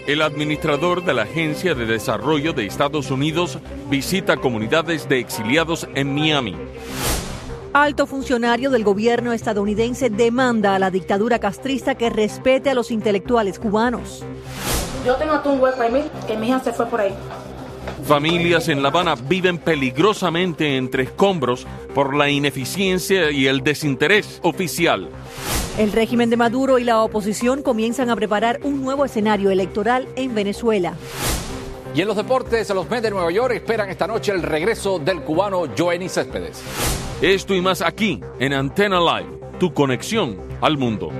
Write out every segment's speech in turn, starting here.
El administrador de la Agencia de Desarrollo de Estados Unidos visita comunidades de exiliados en Miami. Alto funcionario del gobierno estadounidense demanda a la dictadura castrista que respete a los intelectuales cubanos. Yo tengo hasta un hueco ahí, que mi hija se fue por ahí. Familias en La Habana viven peligrosamente entre escombros por la ineficiencia y el desinterés oficial. El régimen de Maduro y la oposición comienzan a preparar un nuevo escenario electoral en Venezuela. Y en los deportes, los Mets de Nueva York esperan esta noche el regreso del cubano Yoenis Céspedes. Esto y más aquí en Antena Live, tu conexión al mundo.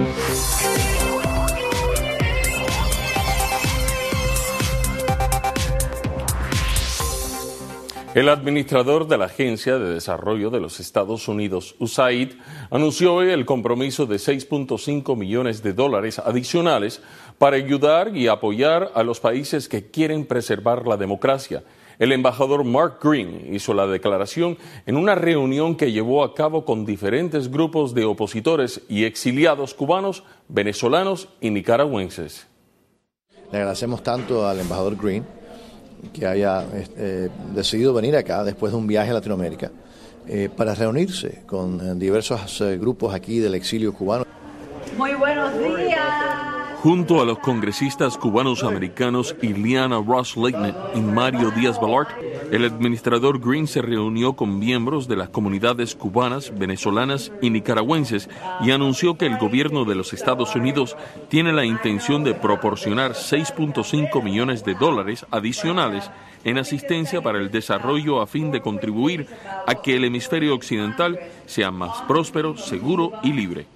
El administrador de la Agencia de Desarrollo de los Estados Unidos, USAID, anunció hoy el compromiso de $6.5 millones adicionales para ayudar y apoyar a los países que quieren preservar la democracia. El embajador Mark Green hizo la declaración en una reunión que llevó a cabo con diferentes grupos de opositores y exiliados cubanos, venezolanos y nicaragüenses. Le agradecemos tanto al embajador Green que haya decidido venir acá después de un viaje a Latinoamérica para reunirse con diversos grupos aquí del exilio cubano. Muy buenos días. Junto a los congresistas cubanos americanos Ileana Ros-Lehtinen y Mario Díaz-Balart, el administrador Green se reunió con miembros de las comunidades cubanas, venezolanas y nicaragüenses y anunció que el gobierno de los Estados Unidos tiene la intención de proporcionar $6.5 millones adicionales en asistencia para el desarrollo a fin de contribuir a que el hemisferio occidental sea más próspero, seguro y libre.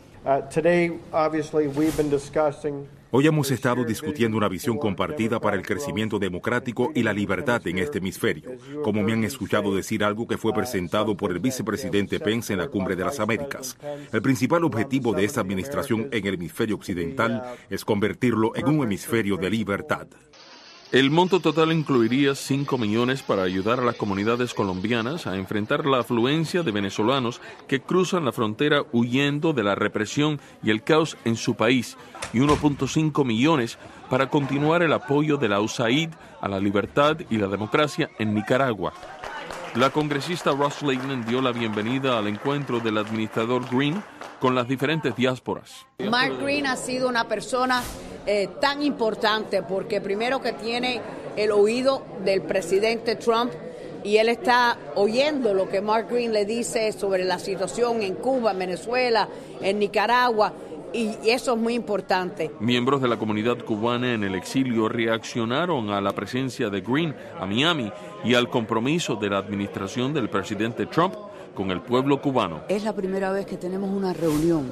Hoy hemos estado discutiendo una visión compartida para el crecimiento democrático y la libertad en este hemisferio, como me han escuchado decir algo que fue presentado por el vicepresidente Pence en la Cumbre de las Américas. El principal objetivo de esta administración en el hemisferio occidental es convertirlo en un hemisferio de libertad. El monto total incluiría $5 millones para ayudar a las comunidades colombianas a enfrentar la afluencia de venezolanos que cruzan la frontera huyendo de la represión y el caos en su país y $1.5 millones para continuar el apoyo de la USAID a la libertad y la democracia en Nicaragua. La congresista Ros-Lehtinen dio la bienvenida al encuentro del administrador Green con las diferentes diásporas. Mark Green ha sido una persona tan importante porque primero que tiene el oído del presidente Trump y él está oyendo lo que Mark Green le dice sobre la situación en Cuba, en Venezuela, en Nicaragua. Y eso es muy importante. Miembros de la comunidad cubana en el exilio reaccionaron a la presencia de Green a Miami y al compromiso de la administración del presidente Trump con el pueblo cubano. Es la primera vez que tenemos una reunión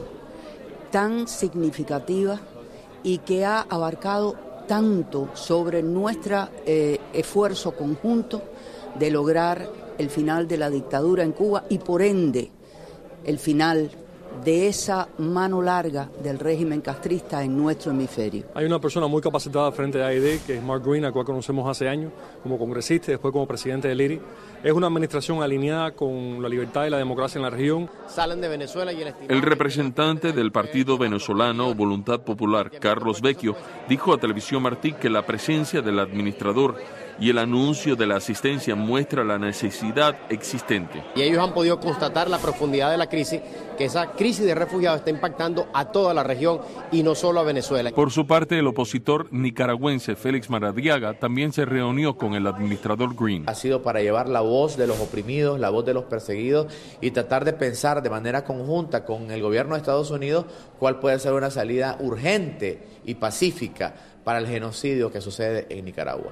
tan significativa y que ha abarcado tanto sobre nuestro esfuerzo conjunto de lograr el final de la dictadura en Cuba y por ende el final de esa mano larga del régimen castrista en nuestro hemisferio. Hay una persona muy capacitada frente a AID, que es Mark Green, al cual conocemos hace años como congresista y después como presidente del IRI. Es una administración alineada con la libertad y la democracia en la región. Salen de Venezuela y el representante del partido venezolano Voluntad Popular, Carlos Vecchio, dijo a Televisión Martí que la presencia del administrador y el anuncio de la asistencia muestra la necesidad existente. Y ellos han podido constatar la profundidad de la crisis, que esa crisis de refugiados está impactando a toda la región y no solo a Venezuela. Por su parte, el opositor nicaragüense Félix Maradiaga también se reunió con el administrador Green. Ha sido para llevar la voz de los oprimidos, la voz de los perseguidos y tratar de pensar de manera conjunta con el gobierno de Estados Unidos cuál puede ser una salida urgente y pacífica para el genocidio que sucede en Nicaragua.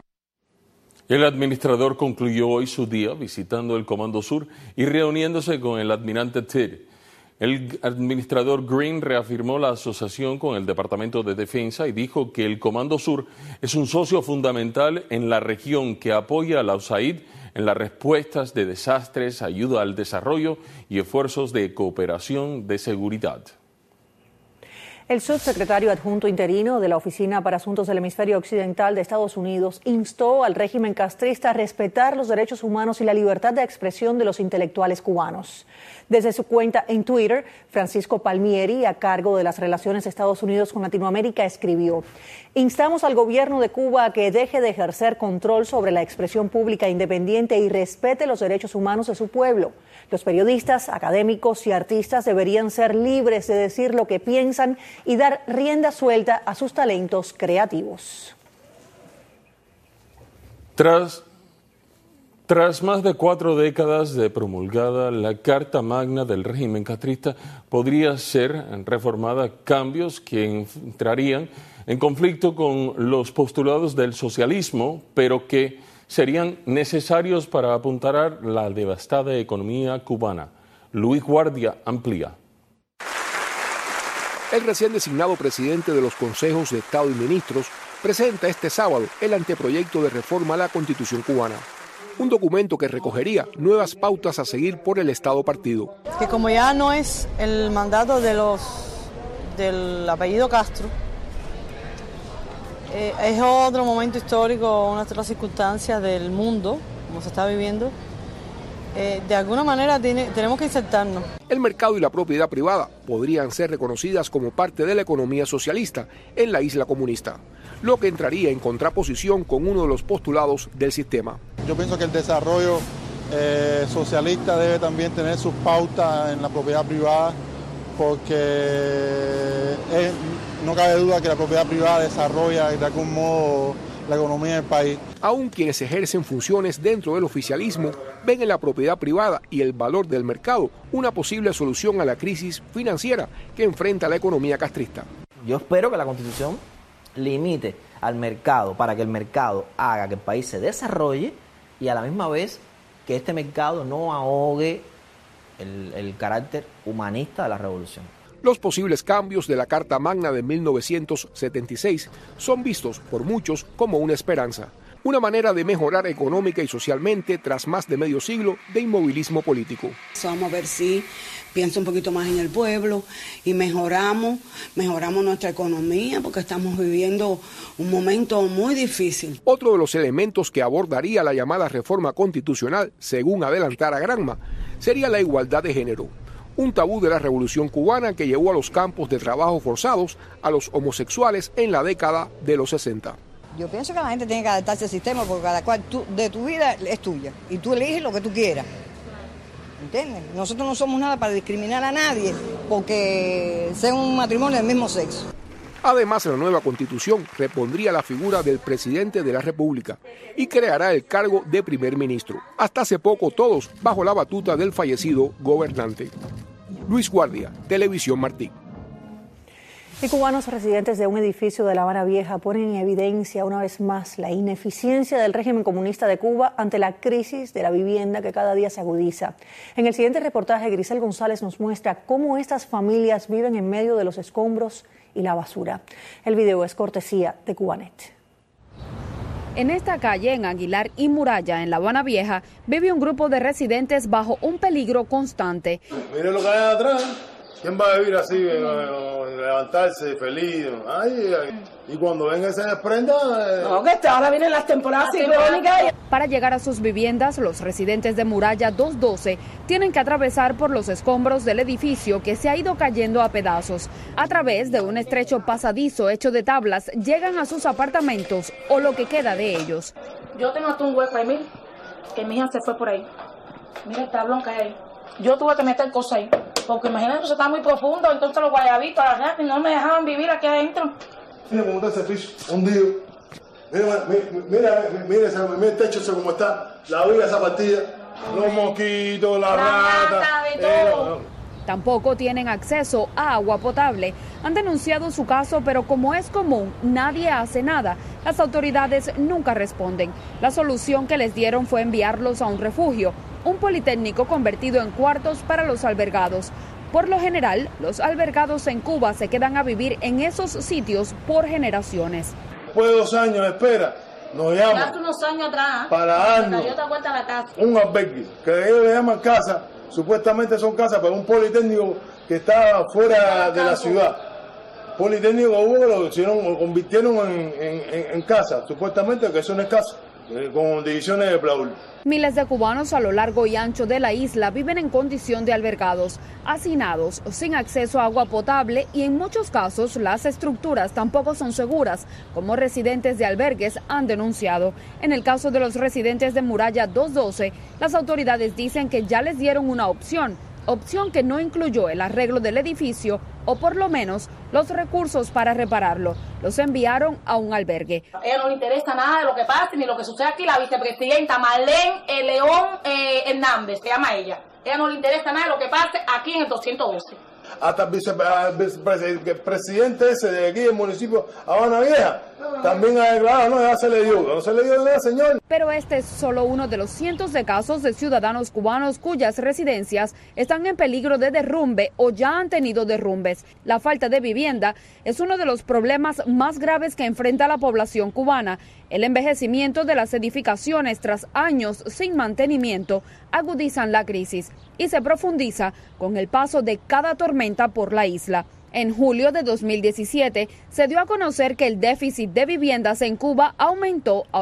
El administrador concluyó hoy su día visitando el Comando Sur y reuniéndose con el almirante Tidd. El administrador Green reafirmó la asociación con el Departamento de Defensa y dijo que el Comando Sur es un socio fundamental en la región que apoya a la USAID en las respuestas de desastres, ayuda al desarrollo y esfuerzos de cooperación de seguridad. El subsecretario adjunto interino de la Oficina para Asuntos del Hemisferio Occidental de Estados Unidos instó al régimen castrista a respetar los derechos humanos y la libertad de expresión de los intelectuales cubanos. Desde su cuenta en Twitter, Francisco Palmieri, a cargo de las relaciones de Estados Unidos con Latinoamérica, escribió: instamos al gobierno de Cuba a que deje de ejercer control sobre la expresión pública independiente y respete los derechos humanos de su pueblo. Los periodistas, académicos y artistas deberían ser libres de decir lo que piensan y dar rienda suelta a sus talentos creativos. Tras más de 4 décadas de promulgada, la Carta Magna del régimen castrista podría ser reformada, cambios que entrarían en conflicto con los postulados del socialismo, pero que serían necesarios para apuntalar la devastada economía cubana. Luis Guardia amplía. El recién designado presidente de los consejos de Estado y ministros presenta este sábado el anteproyecto de reforma a la Constitución cubana. Un documento que recogería nuevas pautas a seguir por el Estado partido. Que como ya no es el mandato del apellido Castro, es otro momento histórico, unas otras circunstancias del mundo, como se está viviendo, de alguna manera tenemos que insertarnos. El mercado y la propiedad privada podrían ser reconocidas como parte de la economía socialista en la isla comunista, lo que entraría en contraposición con uno de los postulados del sistema. Yo pienso que el desarrollo socialista debe también tener sus pautas en la propiedad privada, porque no cabe duda que la propiedad privada desarrolla de algún modo la economía del país. Aún quienes ejercen funciones dentro del oficialismo ven en la propiedad privada y el valor del mercado una posible solución a la crisis financiera que enfrenta la economía castrista. Yo espero que la Constitución limite al mercado para que el mercado haga que el país se desarrolle y a la misma vez que este mercado no ahogue el carácter humanista de la revolución. Los posibles cambios de la Carta Magna de 1976 son vistos por muchos como una esperanza, una manera de mejorar económica y socialmente tras más de medio siglo de inmovilismo político. Vamos a ver si piensa un poquito más en el pueblo y mejoramos nuestra economía, porque estamos viviendo un momento muy difícil. Otro de los elementos que abordaría la llamada reforma constitucional, según adelantara Granma, sería la igualdad de género. Un tabú de la Revolución cubana que llevó a los campos de trabajo forzados a los homosexuales en la década de los 60. Yo pienso que la gente tiene que adaptarse al sistema porque cada cual de tu vida es tuya y tú eliges lo que tú quieras. ¿Entiendes? Nosotros no somos nada para discriminar a nadie porque sea un matrimonio del mismo sexo. Además, la nueva Constitución repondría la figura del presidente de la República y creará el cargo de primer ministro. Hasta hace poco todos bajo la batuta del fallecido gobernante. Luis Guardia, Televisión Martí. Y cubanos residentes de un edificio de La Habana Vieja ponen en evidencia una vez más la ineficiencia del régimen comunista de Cuba ante la crisis de la vivienda que cada día se agudiza. En el siguiente reportaje, Grisel González nos muestra cómo estas familias viven en medio de los escombros y la basura. El video es cortesía de Cubanet. En esta calle, en Aguilar y Muralla, en La Habana Vieja, vive un grupo de residentes bajo un peligro constante. Miren lo que hay atrás. ¿Quién va a vivir así, levantarse feliz? Y cuando venga se desprenda... No, que ahora vienen las temporadas ciclónicas. Para llegar a sus viviendas, los residentes de Muralla 212 tienen que atravesar por los escombros del edificio que se ha ido cayendo a pedazos. A través de un estrecho pasadizo hecho de tablas, llegan a sus apartamentos o lo que queda de ellos. Yo tengo hasta un hueco ahí, mira, que mi hija se fue por ahí. Mira el tablón que hay ahí. Yo tuve que meter cosas ahí, porque imagínate que eso está muy profundo, entonces los guayabitos, las gatas, no me dejaban vivir aquí adentro. Mira cómo está ese piso, hundido. Mira el techo ese cómo está, la viga esa partida, los mosquitos, la rata, de todo. Tampoco tienen acceso a agua potable. Han denunciado su caso, pero como es común, nadie hace nada. Las autoridades nunca responden. La solución que les dieron fue enviarlos a un refugio, un politécnico convertido en cuartos para los albergados. Por lo general, los albergados en Cuba se quedan a vivir en esos sitios por generaciones. Después de 2 años de espera, nos llaman. Hace unos años atrás, para darnos un albergue, que ellos le llaman casa. Supuestamente son casas, pero un politécnico que está fuera de la ciudad. politécnico hubo que lo convirtieron en casa, supuestamente que eso no es casa, con divisiones de plaul. Miles de cubanos a lo largo y ancho de la isla viven en condición de albergados, hacinados, sin acceso a agua potable y en muchos casos las estructuras tampoco son seguras, como residentes de albergues han denunciado. En el caso de los residentes de Muralla 212, las autoridades dicen que ya les dieron una opción que no incluyó el arreglo del edificio o por lo menos los recursos para repararlo. Los enviaron a un albergue. A ella no le interesa nada de lo que pase ni lo que sucede aquí. La vicepresidenta Marlene León Hernández, se llama ella. A ella no le interesa nada de lo que pase aquí en el 212. Hasta el presidente ese de aquí del municipio Habana Vieja también ha declarado, no, ya se le dio, no se le dio nada, señor. Pero este es solo uno de los cientos de casos de ciudadanos cubanos cuyas residencias están en peligro de derrumbe o ya han tenido derrumbes. La falta de vivienda es uno de los problemas más graves que enfrenta la población cubana. El envejecimiento de las edificaciones tras años sin mantenimiento agudizan la crisis y se profundiza con el paso de cada tormenta por la isla. En julio de 2017 se dio a conocer que el déficit de viviendas en Cuba aumentó a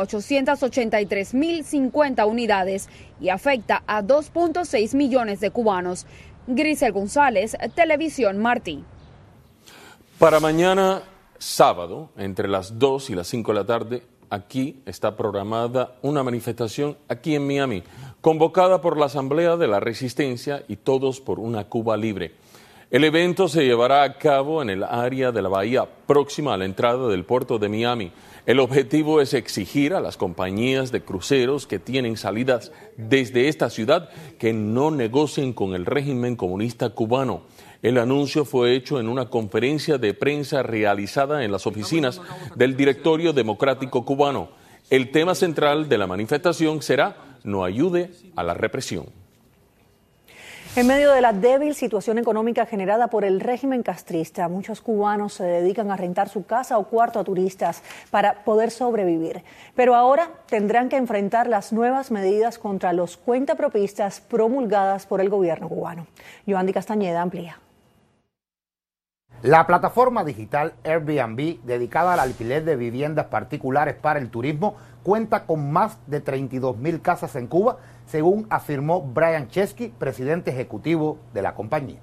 883.050 unidades y afecta a 2.6 millones de cubanos. Grisel González, Televisión Martí. Para mañana sábado, entre las 2 y las 5 de la tarde, aquí está programada una manifestación aquí en Miami, convocada por la Asamblea de la Resistencia y Todos por una Cuba Libre. El evento se llevará a cabo en el área de la bahía próxima a la entrada del puerto de Miami. El objetivo es exigir a las compañías de cruceros que tienen salidas desde esta ciudad que no negocien con el régimen comunista cubano. El anuncio fue hecho en una conferencia de prensa realizada en las oficinas del Directorio Democrático Cubano. El tema central de la manifestación será "No ayude a la represión". En medio de la débil situación económica generada por el régimen castrista, muchos cubanos se dedican a rentar su casa o cuarto a turistas para poder sobrevivir. Pero ahora tendrán que enfrentar las nuevas medidas contra los cuentapropistas promulgadas por el gobierno cubano. Yoandi Castañeda amplía. La plataforma digital Airbnb, dedicada al alquiler de viviendas particulares para el turismo, cuenta con más de 32,000 casas en Cuba, según afirmó Brian Chesky, presidente ejecutivo de la compañía.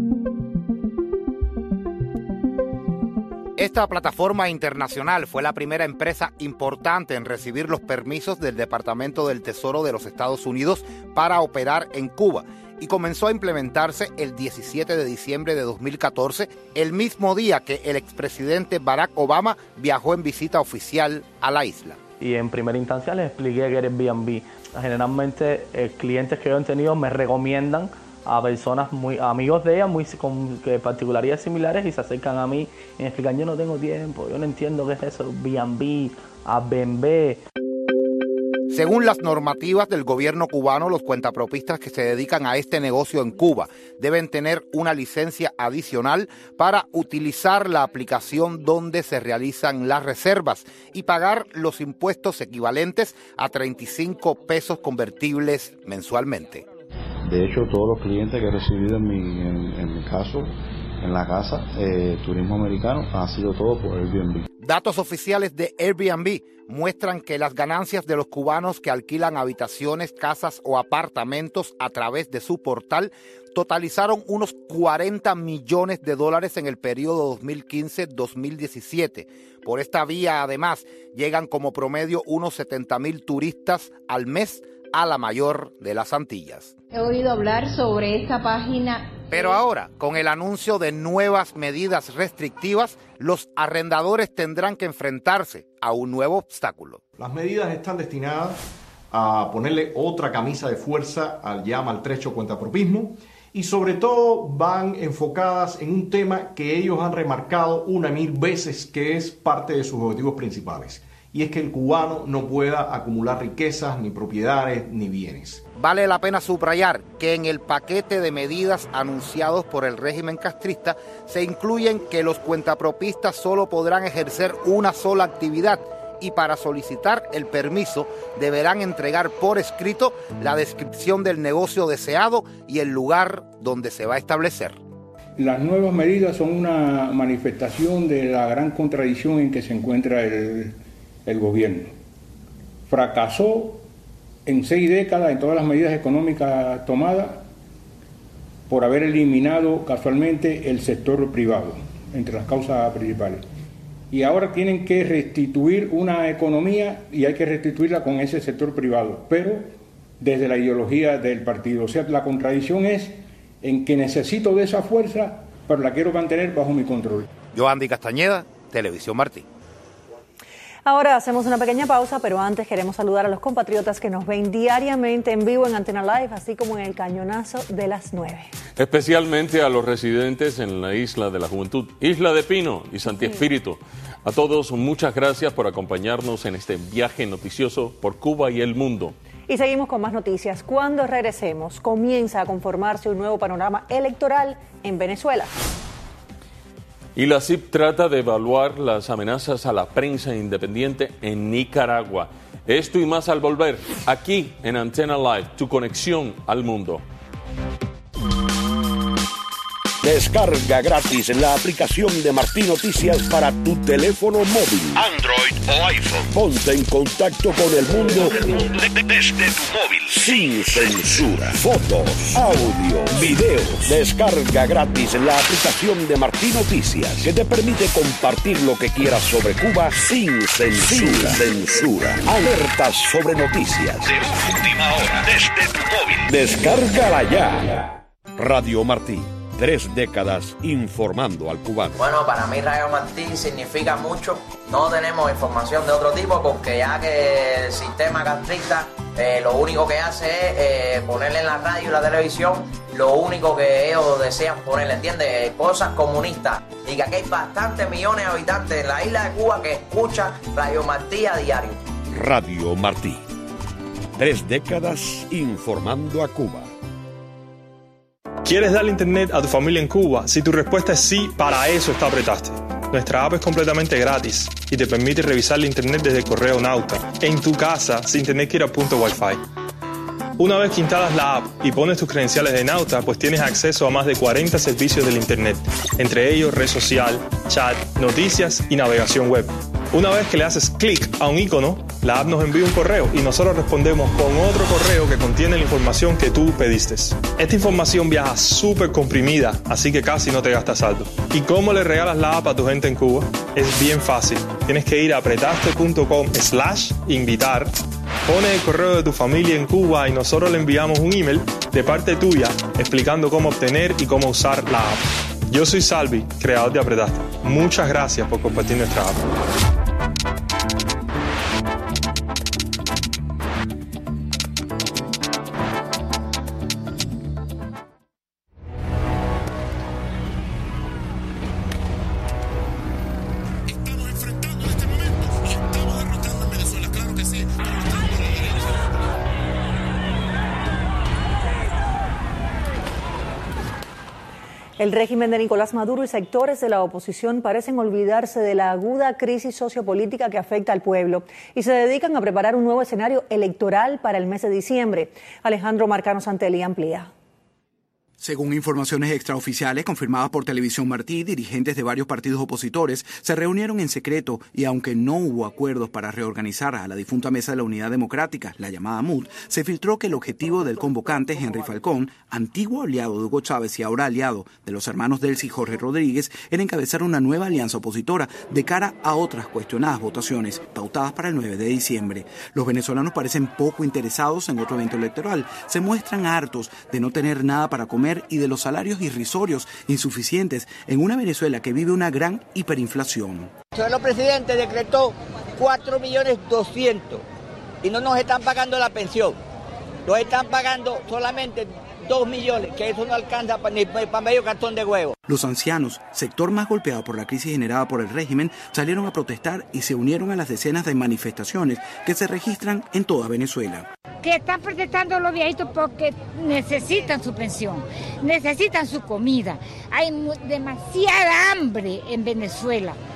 Esta plataforma internacional fue la primera empresa importante en recibir los permisos del Departamento del Tesoro de los Estados Unidos para operar en Cuba y comenzó a implementarse el 17 de diciembre de 2014, el mismo día que el expresidente Barack Obama viajó en visita oficial a la isla. Y en primera instancia les expliqué que era Airbnb. Generalmente clientes que yo he tenido me recomiendan a personas muy amigos de ella, con particularidades similares, y se acercan a mí y me explican: yo no tengo tiempo, yo no entiendo qué es eso, Airbnb, Airbnb. Según las normativas del gobierno cubano, los cuentapropistas que se dedican a este negocio en Cuba deben tener una licencia adicional para utilizar la aplicación donde se realizan las reservas y pagar los impuestos equivalentes a 35 pesos convertibles mensualmente. De hecho, todos los clientes que he recibido en mi caso, en la casa, turismo americano, ha sido todo por Airbnb. Datos oficiales de Airbnb muestran que las ganancias de los cubanos que alquilan habitaciones, casas o apartamentos a través de su portal totalizaron unos $40 millones en el periodo 2015-2017. Por esta vía, además, llegan como promedio unos 70,000 turistas al mes a la mayor de las Antillas. He oído hablar sobre esta página. Pero ahora, con el anuncio de nuevas medidas restrictivas, los arrendadores tendrán que enfrentarse a un nuevo obstáculo. Las medidas están destinadas a ponerle otra camisa de fuerza al ya maltrecho cuentapropismo y sobre todo van enfocadas en un tema que ellos han remarcado 1,000 veces, que es parte de sus objetivos principales. Y es que el cubano no pueda acumular riquezas, ni propiedades, ni bienes. Vale la pena subrayar que en el paquete de medidas anunciados por el régimen castrista se incluyen que los cuentapropistas solo podrán ejercer una sola actividad y para solicitar el permiso deberán entregar por escrito la descripción del negocio deseado y el lugar donde se va a establecer. Las nuevas medidas son una manifestación de la gran contradicción en que se encuentra el gobierno. Fracasó en 6 décadas en todas las medidas económicas tomadas por haber eliminado casualmente el sector privado, entre las causas principales. Y ahora tienen que restituir una economía y hay que restituirla con ese sector privado, pero desde la ideología del partido. O sea, la contradicción es en que necesito de esa fuerza, pero la quiero mantener bajo mi control. Yohandy Castañeda, Televisión Martí. Ahora hacemos una pequeña pausa, pero antes queremos saludar a los compatriotas que nos ven diariamente en vivo en Antena Live, así como en el cañonazo de las 9. Especialmente a los residentes en la Isla de la Juventud, Isla de Pino y Santi Espíritu. A todos, muchas gracias por acompañarnos en este viaje noticioso por Cuba y el mundo. Y seguimos con más noticias. Cuando regresemos, comienza a conformarse un nuevo panorama electoral en Venezuela. Y la CIP trata de evaluar las amenazas a la prensa independiente en Nicaragua. Esto y más al volver, aquí en Antena Live, tu conexión al mundo. Descarga gratis la aplicación de Martí Noticias para tu teléfono móvil, Android o iPhone. Ponte en contacto con el mundo desde tu móvil, sin censura. Fotos, audio, videos. Descarga gratis la aplicación de Martí Noticias, que te permite compartir lo que quieras sobre Cuba sin censura. Alertas sobre noticias de última hora desde tu móvil. Descárgala ya. Radio Martí. 3 décadas informando al cubano. Bueno, para mí Radio Martí significa mucho. No tenemos información de otro tipo porque ya que el sistema castrista lo único que hace es ponerle en la radio y la televisión lo único que ellos desean ponerle, ¿entiendes? Cosas comunistas. Y que aquí hay bastantes millones de habitantes en la isla de Cuba que escuchan Radio Martí a diario. Radio Martí. 3 décadas informando a Cuba. ¿Quieres darle internet a tu familia en Cuba? Si tu respuesta es sí, para eso está Apretaste. Nuestra app es completamente gratis y te permite revisar la internet desde el correo Nauta, en tu casa, sin tener que ir a punto Wi-Fi. Una vez que instalas la app y pones tus credenciales de Nauta, pues tienes acceso a más de 40 servicios del internet, entre ellos red social, chat, noticias y navegación web. Una vez que le haces clic a un icono, la app nos envía un correo y nosotros respondemos con otro correo que contiene la información que tú pediste. Esta información viaja súper comprimida, así que casi no te gastas saldo. ¿Y cómo le regalas la app a tu gente en Cuba? Es bien fácil. Tienes que ir a apretaste.com/invitar, pones el correo de tu familia en Cuba y nosotros le enviamos un email de parte tuya explicando cómo obtener y cómo usar la app. Yo soy Salvi, creador de Apretaste. Muchas gracias por compartir nuestra app. El régimen de Nicolás Maduro y sectores de la oposición parecen olvidarse de la aguda crisis sociopolítica que afecta al pueblo y se dedican a preparar un nuevo escenario electoral para el mes de diciembre. Alejandro Marcano Santelli amplía. Según informaciones extraoficiales confirmadas por Televisión Martí, dirigentes de varios partidos opositores se reunieron en secreto y aunque no hubo acuerdos para reorganizar a la difunta Mesa de la Unidad Democrática, la llamada MUD, se filtró que el objetivo del convocante, Henry Falcón, antiguo aliado de Hugo Chávez y ahora aliado de los hermanos Delcy y Jorge Rodríguez, era encabezar una nueva alianza opositora de cara a otras cuestionadas votaciones pautadas para el 9 de diciembre. Los venezolanos parecen poco interesados en otro evento electoral, se muestran hartos de no tener nada para comer y de los salarios irrisorios insuficientes en una Venezuela que vive una gran hiperinflación. El señor presidente decretó 4.200.000 y no nos están pagando la pensión. Nos están pagando solamente 2 millones, que eso no alcanza ni para medio cartón de huevo. Los ancianos, sector más golpeado por la crisis generada por el régimen, salieron a protestar y se unieron a las decenas de manifestaciones que se registran en toda Venezuela. Que están protestando los viejitos porque necesitan su pensión, necesitan su comida. Hay demasiada hambre en Venezuela.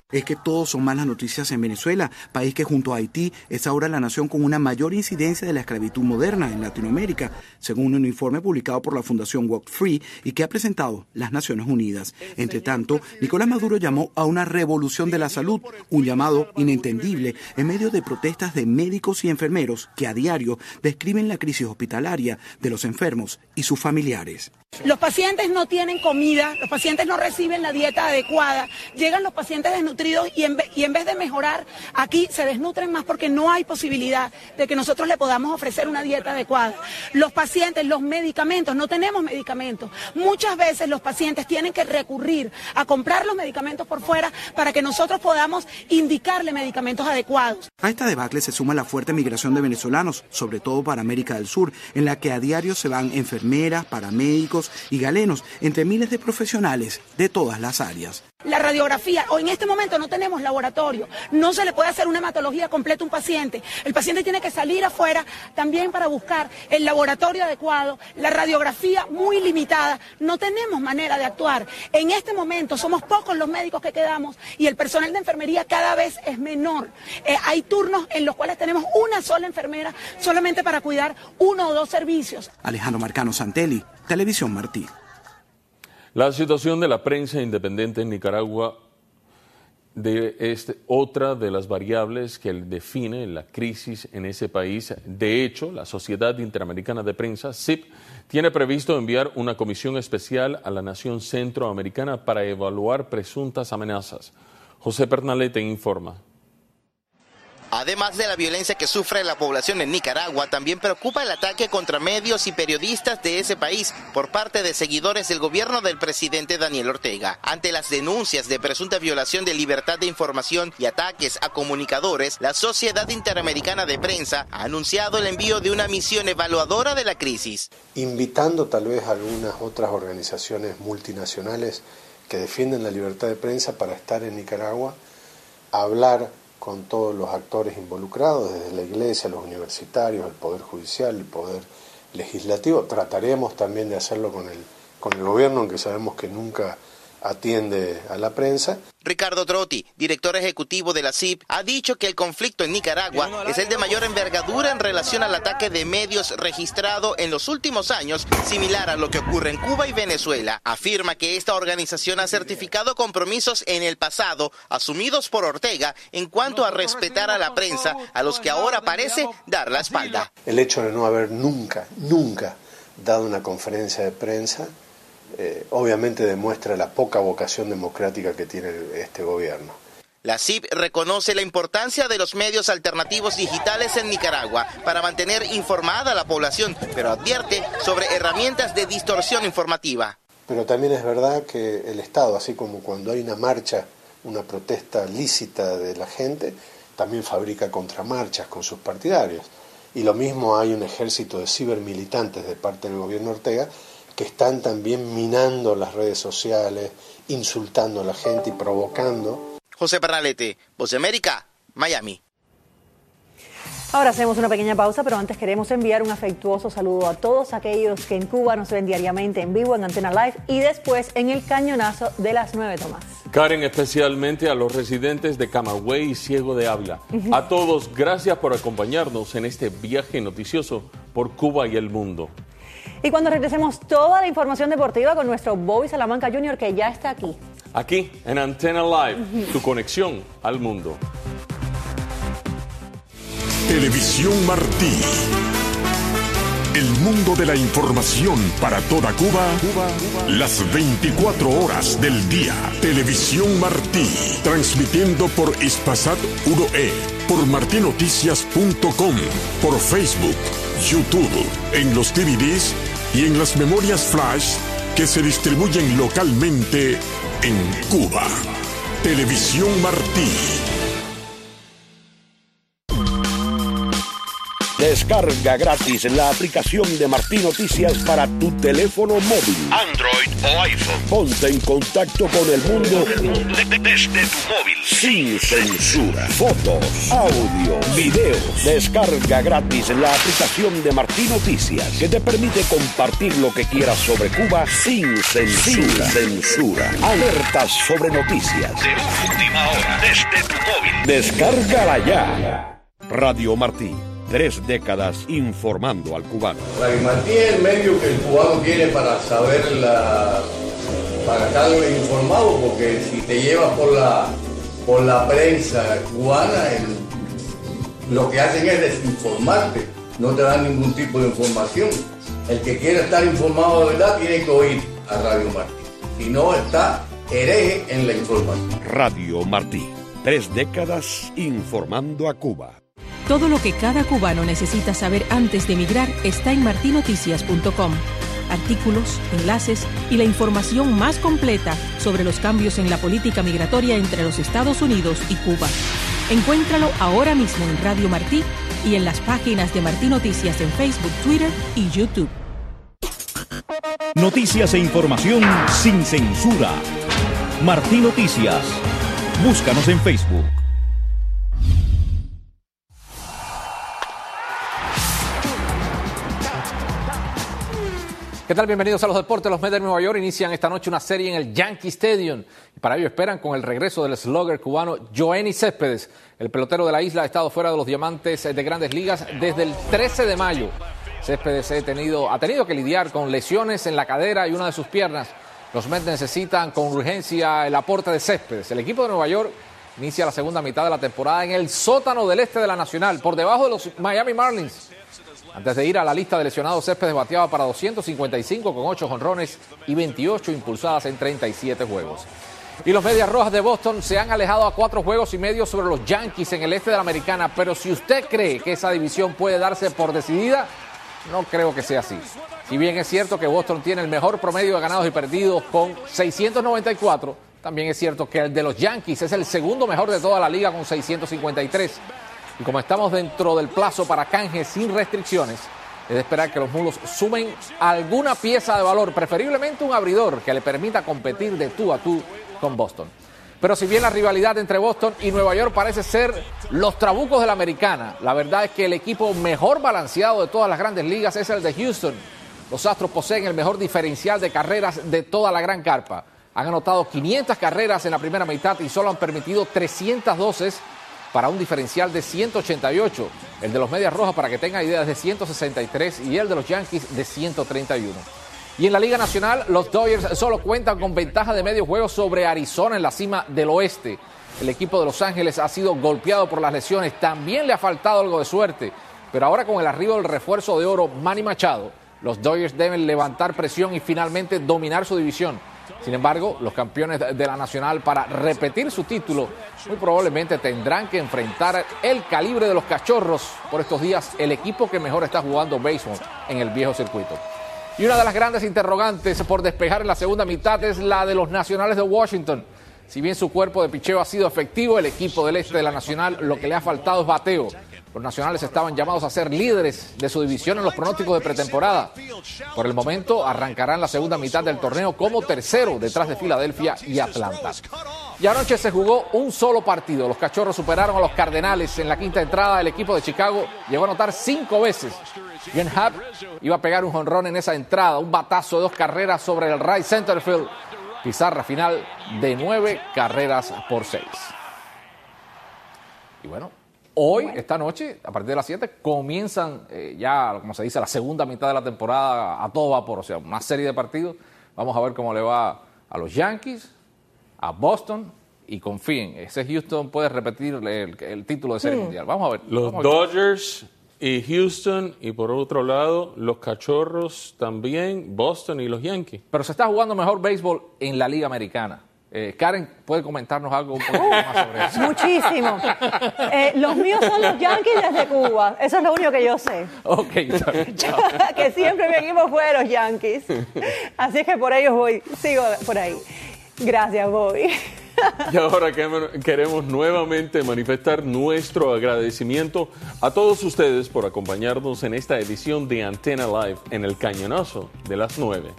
Es que todos son malas noticias en Venezuela, país que junto a Haití es ahora la nación con una mayor incidencia de la esclavitud moderna en Latinoamérica, según un informe publicado por la Fundación Walk Free y que ha presentado las Naciones Unidas. Entre tanto, Nicolás Maduro llamó a una revolución de la salud, un llamado inentendible en medio de protestas de médicos y enfermeros que a diario describen la crisis hospitalaria de los enfermos y sus familiares. Los pacientes no tienen comida, los pacientes no reciben la dieta adecuada, llegan los pacientes desnutridos y en vez de mejorar, aquí se desnutren más porque no hay posibilidad de que nosotros le podamos ofrecer una dieta adecuada. Los pacientes, los medicamentos, no tenemos medicamentos. Muchas veces los pacientes tienen que recurrir a comprar los medicamentos por fuera para que nosotros podamos indicarle medicamentos adecuados. A esta debacle se suma la fuerte migración de venezolanos, sobre todo para América del Sur, en la que a diario se van enfermeras, paramédicos y galenos, entre miles de profesionales de todas las áreas. La radiografía, o en este momento no tenemos laboratorio, no se le puede hacer una hematología completa a un paciente. El paciente tiene que salir afuera también para buscar el laboratorio adecuado, la radiografía muy limitada, no tenemos manera de actuar. En este momento somos pocos los médicos que quedamos y el personal de enfermería cada vez es menor. Hay turnos en los cuales tenemos una sola enfermera solamente para cuidar 1 o 2 servicios. Alejandro Marcano Santelli, Televisión Martí. La situación de la prensa independiente en Nicaragua es otra de las variables que define la crisis en ese país. De hecho, la Sociedad Interamericana de Prensa, SIP, tiene previsto enviar una comisión especial a la nación centroamericana para evaluar presuntas amenazas. José Pernalete informa. Además de la violencia que sufre la población en Nicaragua, también preocupa el ataque contra medios y periodistas de ese país por parte de seguidores del gobierno del presidente Daniel Ortega. Ante las denuncias de presunta violación de libertad de información y ataques a comunicadores, la Sociedad Interamericana de Prensa ha anunciado el envío de una misión evaluadora de la crisis. Invitando tal vez a algunas otras organizaciones multinacionales que defienden la libertad de prensa para estar en Nicaragua, a hablar con todos los actores involucrados, desde la iglesia, los universitarios, el poder judicial, el poder legislativo. Trataremos también de hacerlo con el gobierno, aunque sabemos que nunca atiende a la prensa. Ricardo Trotti, director ejecutivo de la CIP, ha dicho que el conflicto en Nicaragua es el de mayor envergadura en relación al ataque de medios registrado en los últimos años, similar a lo que ocurre en Cuba y Venezuela. Afirma que esta organización ha certificado compromisos en el pasado asumidos por Ortega en cuanto a respetar a la prensa, a los que ahora parece dar la espalda. El hecho de no haber nunca dado una conferencia de prensa obviamente demuestra la poca vocación democrática que tiene este gobierno. La CIP reconoce la importancia de los medios alternativos digitales en Nicaragua para mantener informada a la población, pero advierte sobre herramientas de distorsión informativa. Pero también es verdad que el Estado, así como cuando hay una marcha, una protesta lícita de la gente, también fabrica contramarchas con sus partidarios. Y lo mismo, hay un ejército de cibermilitantes de parte del gobierno Ortega que están también minando las redes sociales, insultando a la gente y provocando. José Pernalete, Voz de América, Miami. Ahora hacemos una pequeña pausa, pero antes queremos enviar un afectuoso saludo a todos aquellos que en Cuba nos ven diariamente en vivo en Antena Live y después en el cañonazo de las 9, Tomás. Karen, especialmente a los residentes de Camagüey y Ciego de Ávila. A todos, gracias por acompañarnos en este viaje noticioso por Cuba y el mundo. Y cuando regresemos, toda la información deportiva con nuestro Bobby Salamanca Jr., que ya está aquí. Aquí, en Antena Live, tu conexión al mundo. Televisión Martí. El mundo de la información para toda Cuba, las 24 horas del día. Televisión Martí, transmitiendo por Hispasat 1E, por martinoticias.com, por Facebook, YouTube, en los DVDs y en las memorias flash que se distribuyen localmente en Cuba. Televisión Martí. Descarga gratis la aplicación de Martín Noticias para tu teléfono móvil, Android o iPhone. Ponte en contacto con el mundo desde tu móvil, sin censura. Fotos, audio, videos. Descarga gratis la aplicación de Martín Noticias, que te permite compartir lo que quieras sobre Cuba sin censura. Alertas sobre noticias de última hora desde tu móvil. Descárgala ya. Radio Martí. 3 décadas informando al cubano. Radio Martí es el medio que el cubano tiene para saber para estar informado, porque si te llevas por la prensa cubana, lo que hacen es desinformarte, no te dan ningún tipo de información. El que quiere estar informado de verdad tiene que oír a Radio Martí, si no está hereje en la información. Radio Martí, 3 décadas informando a Cuba. Todo lo que cada cubano necesita saber antes de emigrar está en martinoticias.com. Artículos, enlaces y la información más completa sobre los cambios en la política migratoria entre los Estados Unidos y Cuba. Encuéntralo ahora mismo en Radio Martí y en las páginas de Martí Noticias en Facebook, Twitter y YouTube. Noticias e información sin censura. Martí Noticias. Búscanos en Facebook. ¿Qué tal? Bienvenidos a los deportes. Los Mets de Nueva York inician esta noche una serie en el Yankee Stadium. Y para ello esperan con el regreso del slugger cubano Yoenis Céspedes. El pelotero de la isla ha estado fuera de los diamantes de Grandes Ligas desde el 13 de mayo. Céspedes ha tenido que lidiar con lesiones en la cadera y una de sus piernas. Los Mets necesitan con urgencia el aporte de Céspedes. El equipo de Nueva York inicia la segunda mitad de la temporada en el sótano del este de la Nacional, por debajo de los Miami Marlins. Antes de ir a la lista de lesionados, Céspedes bateaba para 255 con 8 jonrones y 28 impulsadas en 37 juegos. Y los Medias Rojas de Boston se han alejado a 4 juegos y medio sobre los Yankees en el este de la Americana, pero si usted cree que esa división puede darse por decidida, no creo que sea así. Si bien es cierto que Boston tiene el mejor promedio de ganados y perdidos con 694, también es cierto que el de los Yankees es el segundo mejor de toda la liga con 653. Y como estamos dentro del plazo para canje sin restricciones, es de esperar que los Mulos sumen alguna pieza de valor, preferiblemente un abridor que le permita competir de tú a tú con Boston. Pero si bien la rivalidad entre Boston y Nueva York parece ser los trabucos de la Americana, la verdad es que el equipo mejor balanceado de todas las Grandes Ligas es el de Houston. Los Astros poseen el mejor diferencial de carreras de toda la gran carpa. Han anotado 500 carreras en la primera mitad y solo han permitido 312 para un diferencial de 188. El de los Medias Rojas, para que tenga ideas, de 163 y el de los Yankees de 131. Y en la Liga Nacional, los Dodgers solo cuentan con ventaja de medio juego sobre Arizona en la cima del oeste. El equipo de Los Ángeles ha sido golpeado por las lesiones, también le ha faltado algo de suerte, pero ahora con el arribo del refuerzo de oro Manny Machado, los Dodgers deben levantar presión y finalmente dominar su división. Sin embargo, los campeones de la Nacional, para repetir su título, muy probablemente tendrán que enfrentar el calibre de los Cachorros. Por estos días, el equipo que mejor está jugando béisbol en el viejo circuito. Y una de las grandes interrogantes por despejar en la segunda mitad es la de los Nacionales de Washington. Si bien su cuerpo de picheo ha sido efectivo, el equipo del este de la Nacional lo que le ha faltado es bateo. Los Nacionales estaban llamados a ser líderes de su división en los pronósticos de pretemporada. Por el momento arrancarán la segunda mitad del torneo como tercero detrás de Filadelfia y Atlanta. Y anoche se jugó un solo partido. Los Cachorros superaron a los Cardenales en la quinta entrada. El equipo de Chicago llegó a anotar 5 veces. Ian Happ iba a pegar un jonrón en esa entrada, un batazo de 2 carreras sobre el right center field. Pizarra final de 9 carreras por 6. Y bueno, hoy, esta noche, a partir de las 7, comienzan ya, como se dice, la segunda mitad de la temporada a todo vapor. O sea, una serie de partidos. Vamos a ver cómo le va a los Yankees, a Boston, y confíen, ese Houston puede repetir el título de Serie Mundial. Vamos a ver. Los Dodgers y Houston, y por otro lado, los Cachorros también, Boston y los Yankees. Pero se está jugando mejor béisbol en la Liga Americana. Karen, ¿puede comentarnos algo un poco más sobre eso? Muchísimo. Los míos son los Yankees desde Cuba. Eso es lo único que yo sé. Ok, está bien. Que siempre mi equipo fue de los Yankees. Así es que por ellos voy. Sigo por ahí. Gracias, Bobby. Y ahora queremos nuevamente manifestar nuestro agradecimiento a todos ustedes por acompañarnos en esta edición de Antena Live en el Cañonazo de las 9.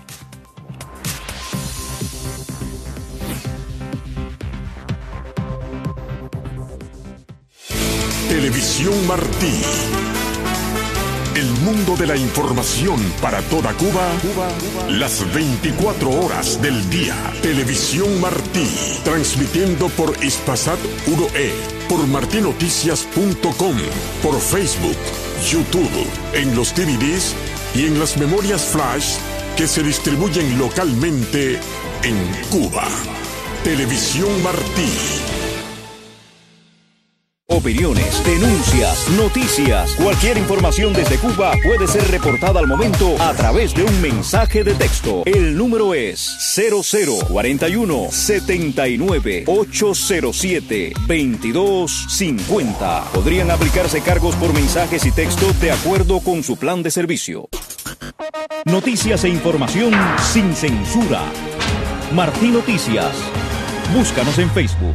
Televisión Martí. El mundo de la información para toda Cuba, las 24 horas del día. Televisión Martí, transmitiendo por Hispasat 1E, por martinoticias.com, por Facebook, YouTube, en los DVDs y en las memorias flash que se distribuyen localmente en Cuba. Televisión Martí. Opiniones, denuncias, noticias, cualquier información desde Cuba puede ser reportada al momento a través de un mensaje de texto. El número es 0041 79 807 2250. Podrían aplicarse cargos por mensajes y texto de acuerdo con su plan de servicio. Noticias e información sin censura. Martí Noticias. Búscanos en Facebook.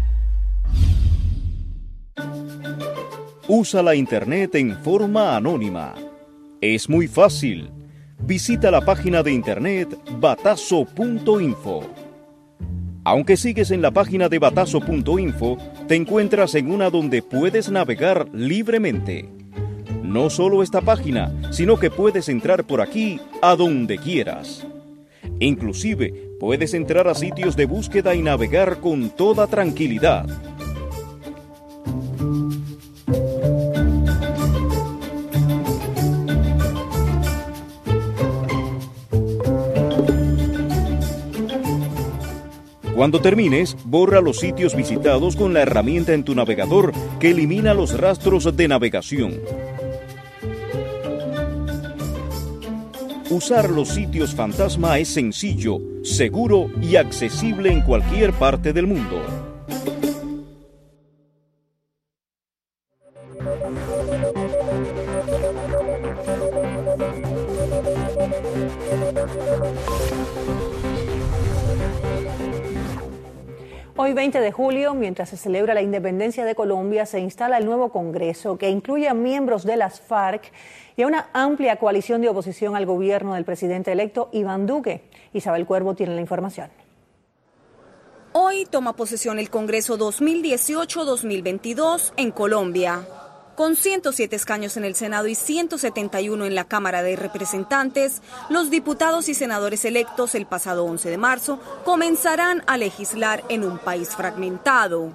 Usa la internet en forma anónima. Es muy fácil. Visita la página de internet batazo.info. Aunque sigues en la página de batazo.info, te encuentras en una donde puedes navegar libremente. No solo esta página, sino que puedes entrar por aquí a donde quieras. Inclusive, puedes entrar a sitios de búsqueda y navegar con toda tranquilidad. Cuando termines, borra los sitios visitados con la herramienta en tu navegador que elimina los rastros de navegación. Usar los sitios fantasma es sencillo, seguro y accesible en cualquier parte del mundo. Hoy 20 de julio, mientras se celebra la independencia de Colombia, se instala el nuevo Congreso que incluye a miembros de las FARC y a una amplia coalición de oposición al gobierno del presidente electo Iván Duque. Isabel Cuervo tiene la información. Hoy toma posesión el Congreso 2018-2022 en Colombia. Con 107 escaños en el Senado y 171 en la Cámara de Representantes, los diputados y senadores electos el pasado 11 de marzo comenzarán a legislar en un país fragmentado.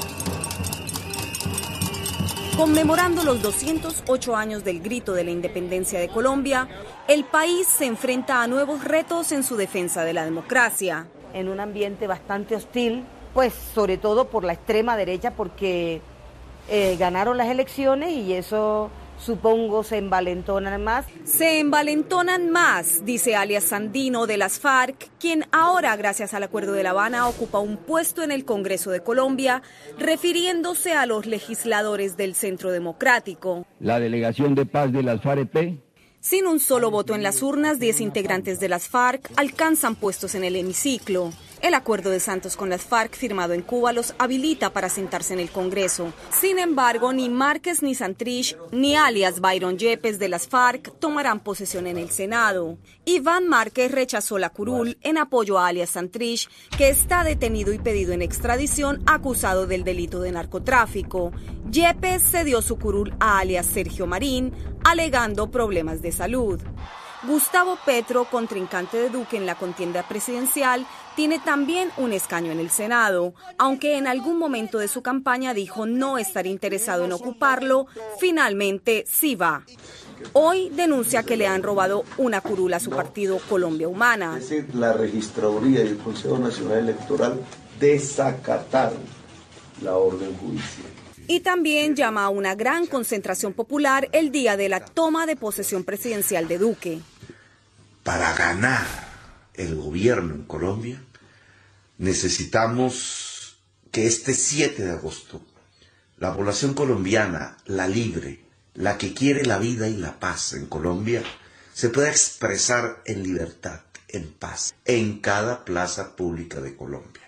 Conmemorando los 208 años del grito de la independencia de Colombia, el país se enfrenta a nuevos retos en su defensa de la democracia. En un ambiente bastante hostil, pues sobre todo por la extrema derecha, porque ganaron las elecciones y eso supongo se envalentonan más. Se envalentonan más, dice alias Sandino de las FARC, quien ahora, gracias al Acuerdo de La Habana, ocupa un puesto en el Congreso de Colombia, refiriéndose a los legisladores del Centro Democrático. La delegación de paz de las FARC-EP. Sin un solo voto en las urnas, 10 integrantes de las FARC alcanzan puestos en el hemiciclo. El acuerdo de Santos con las FARC firmado en Cuba los habilita para sentarse en el Congreso. Sin embargo, ni Márquez ni Santrich, ni alias Byron Yepes de las FARC tomarán posesión en el Senado. Iván Márquez rechazó la curul en apoyo a alias Santrich, que está detenido y pedido en extradición acusado del delito de narcotráfico. Yepes cedió su curul a alias Sergio Marín, alegando problemas de salud. Gustavo Petro, contrincante de Duque en la contienda presidencial, tiene también un escaño en el Senado, aunque en algún momento de su campaña dijo no estar interesado en ocuparlo, finalmente sí va. Hoy denuncia que le han robado una curul a su partido Colombia Humana. La registraduría y el Consejo Nacional Electoral desacataron la orden judicial. Y también llama a una gran concentración popular el día de la toma de posesión presidencial de Duque. Para ganar el gobierno en Colombia, necesitamos que este 7 de agosto, la población colombiana, la libre, la que quiere la vida y la paz en Colombia, se pueda expresar en libertad, en paz, en cada plaza pública de Colombia.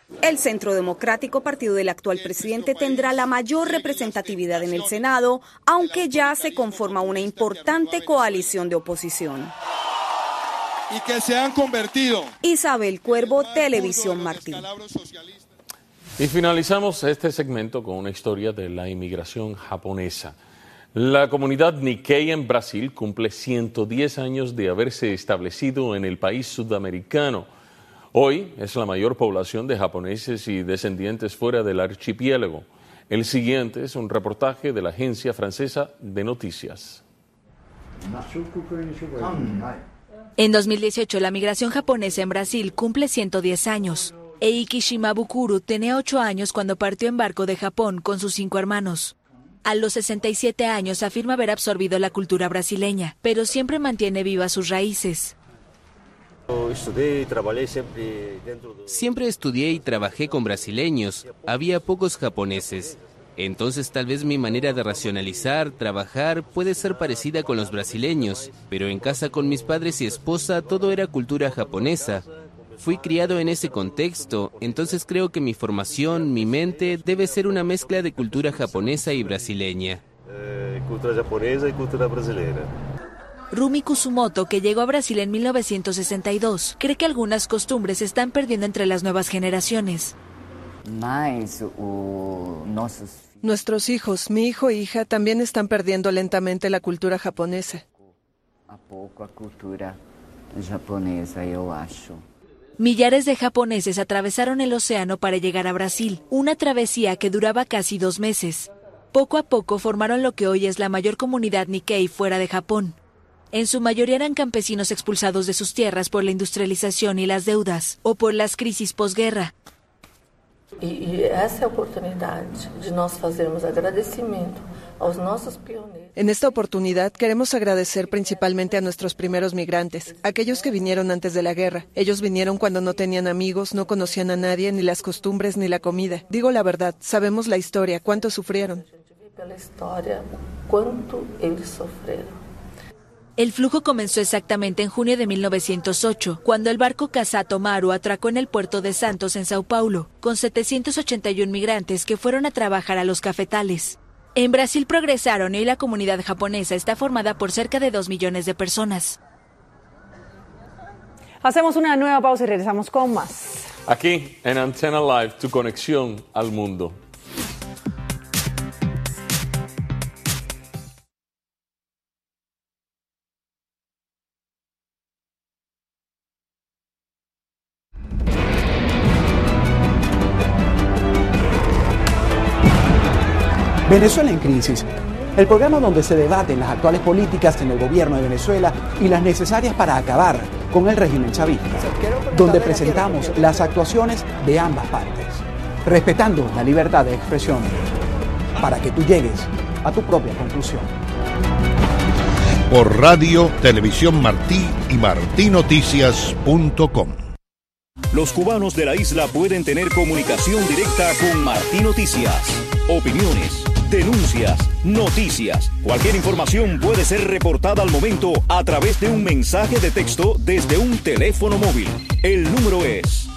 El Centro Democrático, partido del actual presidente, tendrá la mayor representatividad en el Senado, aunque ya se conforma una importante coalición de oposición. Y que se han convertido. Isabel Cuervo, Televisión Martí. Y finalizamos este segmento con una historia de la inmigración japonesa. La comunidad Nikkei en Brasil cumple 110 años de haberse establecido en el país sudamericano. Hoy es la mayor población de japoneses y descendientes fuera del archipiélago. El siguiente es un reportaje de la agencia francesa de noticias. En 2018, la migración japonesa en Brasil cumple 110 años. Eiki Shimabukuro tenía 8 años cuando partió en barco de Japón con sus 5 hermanos. A los 67 años afirma haber absorbido la cultura brasileña, pero siempre mantiene vivas sus raíces. Siempre estudié y trabajé con brasileños. Había pocos japoneses. Entonces tal vez mi manera de racionalizar, trabajar, puede ser parecida con los brasileños. Pero en casa con mis padres y esposa todo era cultura japonesa. Fui criado en ese contexto, entonces creo que mi formación, mi mente, debe ser una mezcla de cultura japonesa y brasileña. Cultura japonesa y cultura brasileña. Rumi Kusumoto, que llegó a Brasil en 1962, cree que algunas costumbres se están perdiendo entre las nuevas generaciones. Nuestros hijos, mi hijo e hija, también están perdiendo lentamente la cultura japonesa. Millares de japoneses atravesaron el océano para llegar a Brasil, una travesía que duraba casi 2 meses. Poco a poco formaron lo que hoy es la mayor comunidad Nikkei fuera de Japón. En su mayoría eran campesinos expulsados de sus tierras por la industrialización y las deudas, o por las crisis posguerra. Y esa oportunidad de nós fazermos agradecimiento aos nossos pioneiros. En esta oportunidad queremos agradecer principalmente a nuestros primeros migrantes, aquellos que vinieron antes de la guerra. Ellos vinieron cuando no tenían amigos, no conocían a nadie, ni las costumbres, ni la comida. Digo la verdad, sabemos la historia, cuánto sufrieron. Pela historia, cuánto eles sofreram. El flujo comenzó exactamente en junio de 1908, cuando el barco Casato Maru atracó en el puerto de Santos, en Sao Paulo, con 781 migrantes que fueron a trabajar a los cafetales. En Brasil progresaron y hoy la comunidad japonesa está formada por cerca de 2 millones de personas. Hacemos una nueva pausa y regresamos con más. Aquí en Antena Live, tu conexión al mundo. Venezuela en crisis, el programa donde se debaten las actuales políticas en el gobierno de Venezuela y las necesarias para acabar con el régimen chavista, donde presentamos las actuaciones de ambas partes, respetando la libertad de expresión, para que tú llegues a tu propia conclusión. Por Radio, Televisión Martí y martinoticias.com. Los cubanos de la isla pueden tener comunicación directa con Martí Noticias. Opiniones, denuncias, noticias. Cualquier información puede ser reportada al momento a través de un mensaje de texto desde un teléfono móvil. El número es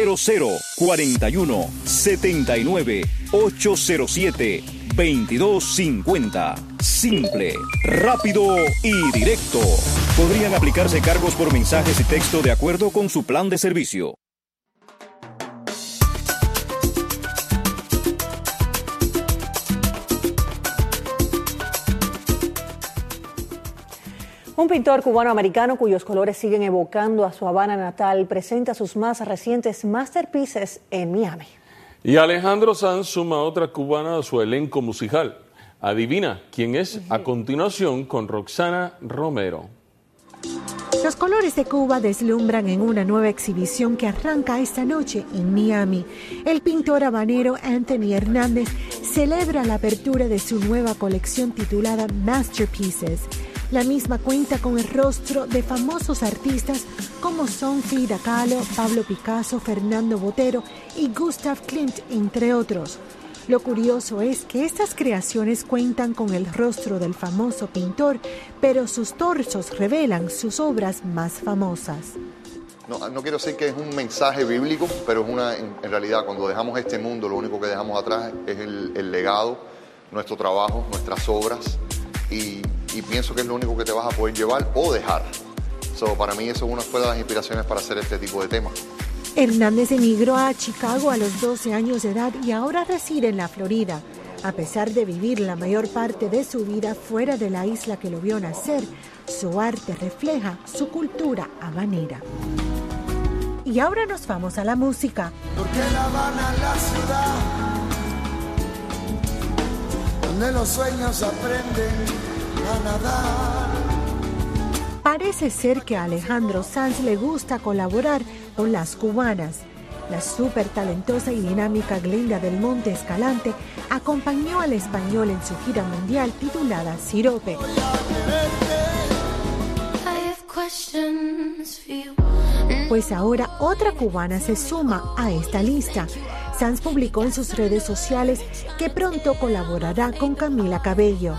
0041 79 807 2250. Simple, rápido y directo. Podrían aplicarse cargos por mensajes y texto de acuerdo con su plan de servicio. Un pintor cubano-americano cuyos colores siguen evocando a su Habana natal presenta sus más recientes masterpieces en Miami. Y Alejandro Sanz suma a otra cubana a su elenco musical. Adivina quién es a continuación con Roxana Romero. Los colores de Cuba deslumbran en una nueva exhibición que arranca esta noche en Miami. El pintor habanero Anthony Hernández celebra la apertura de su nueva colección titulada Masterpieces. La misma cuenta con el rostro de famosos artistas como son Frida Kahlo, Pablo Picasso, Fernando Botero y Gustav Klimt, entre otros. Lo curioso es que estas creaciones cuentan con el rostro del famoso pintor, pero sus torsos revelan sus obras más famosas. no quiero decir que es un mensaje bíblico, pero es en realidad cuando dejamos este mundo, lo único que dejamos atrás es el legado, nuestro trabajo, nuestras obras, y pienso que es lo único que te vas a poder llevar o dejar. Para mí eso fue una de las inspiraciones para hacer este tipo de temas. Hernández emigró a Chicago a los 12 años de edad y ahora reside en la Florida. A pesar de vivir la mayor parte de su vida fuera de la isla que lo vio nacer, su arte refleja su cultura habanera. Y ahora nos vamos a la música. Porque La Habana es la ciudad donde los sueños aprenden a nadar. Parece ser que a Alejandro Sanz le gusta colaborar con las cubanas. La súper talentosa y dinámica Glenda del Monte Escalante acompañó al español en su gira mundial titulada Sirope. Pues ahora otra cubana se suma a esta lista. Sanz publicó en sus redes sociales que pronto colaborará con Camila Cabello.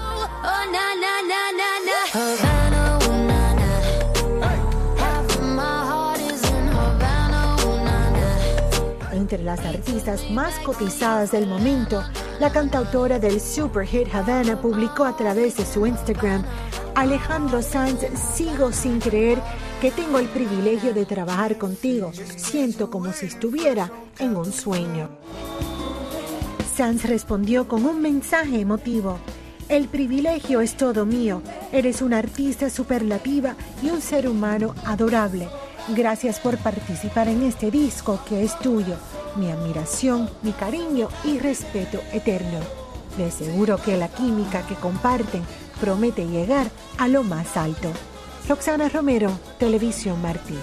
Entre las artistas más cotizadas del momento, la cantautora del super hit Havana publicó a través de su Instagram: Alejandro Sanz, sigo sin creer que tengo el privilegio de trabajar contigo. Siento como si estuviera en un sueño. Sanz respondió con un mensaje emotivo: el privilegio es todo mío. Eres una artista superlativa y un ser humano adorable. Gracias por participar en este disco que es tuyo. Mi admiración, mi cariño y respeto eterno. De seguro que la química que comparten promete llegar a lo más alto. Roxana Romero, Televisión Martí.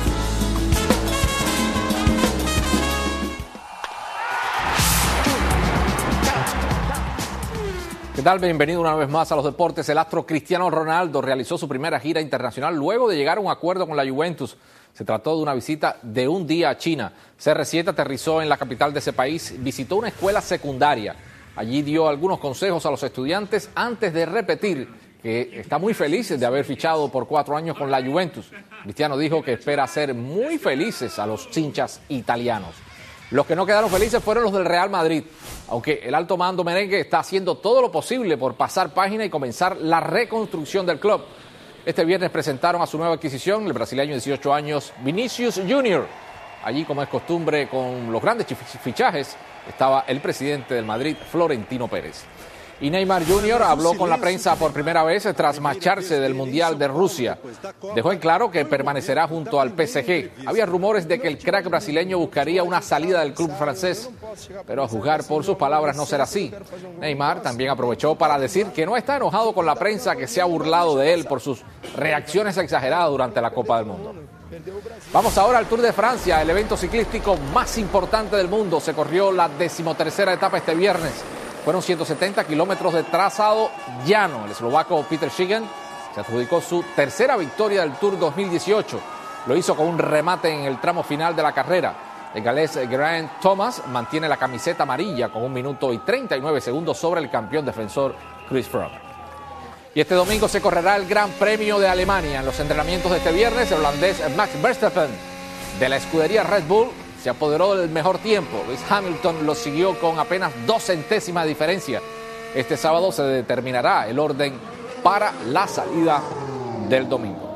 ¿Qué tal? Bienvenido una vez más a los deportes. El astro Cristiano Ronaldo realizó su primera gira internacional luego de llegar a un acuerdo con la Juventus. Se trató de una visita de un día a China. CR7 aterrizó en la capital de ese país, visitó una escuela secundaria. Allí dio algunos consejos a los estudiantes antes de repetir que está muy feliz de haber fichado por 4 años con la Juventus. Cristiano dijo que espera hacer muy felices a los hinchas italianos. Los que no quedaron felices fueron los del Real Madrid, aunque el alto mando merengue está haciendo todo lo posible por pasar página y comenzar la reconstrucción del club. Este viernes presentaron a su nueva adquisición, el brasileño de 18 años, Vinicius Junior. Allí, como es costumbre con los grandes fichajes, estaba el presidente del Madrid, Florentino Pérez. Y Neymar Jr. habló con la prensa por primera vez tras marcharse del Mundial de Rusia. Dejó en claro que permanecerá junto al PSG. Había rumores de que el crack brasileño buscaría una salida del club francés, pero a juzgar por sus palabras no será así. Neymar también aprovechó para decir que no está enojado con la prensa que se ha burlado de él por sus reacciones exageradas durante la Copa del Mundo. Vamos ahora al Tour de Francia, el evento ciclístico más importante del mundo. Se corrió la 13ª etapa este viernes. Fueron 170 kilómetros de trazado llano. El eslovaco Peter Sagan se adjudicó su tercera victoria del Tour 2018. Lo hizo con un remate en el tramo final de la carrera. El galés Geraint Thomas mantiene la camiseta amarilla con 1 minuto y 39 segundos sobre el campeón defensor Chris Froome. Y este domingo se correrá el Gran Premio de Alemania. En los entrenamientos de este viernes, el holandés Max Verstappen de la escudería Red Bull se apoderó del mejor tiempo. Lewis Hamilton lo siguió con apenas 2 centésimas de diferencia. Este sábado se determinará el orden para la salida del domingo.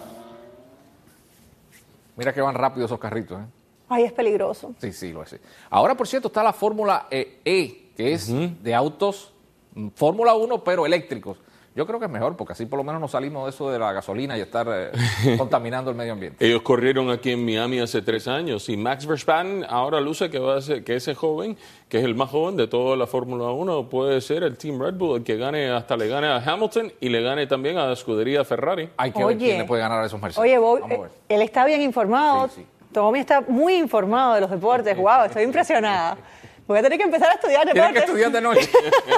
Mira que van rápido esos carritos, ¿eh? Ay, es peligroso. Sí, lo es. Ahora, por cierto, está la Fórmula E, que es de autos Fórmula 1, pero eléctricos. Yo creo que es mejor, porque así por lo menos nos salimos de eso de la gasolina y estar contaminando el medio ambiente. Ellos corrieron aquí en Miami hace 3 años y Max Verstappen ahora luce que va a ser, que ese joven, que es el más joven de toda la Fórmula 1, puede ser el Team Red Bull, el que gane, hasta le gane a Hamilton y le gane también a la escudería Ferrari. Hay que ver quién le puede ganar a esos Mercedes. Oye, él está bien informado. Sí. Tommy está muy informado de los deportes. Wow, estoy impresionada. Voy a tener que empezar a estudiar deportes. Tienes que estudiar de noche.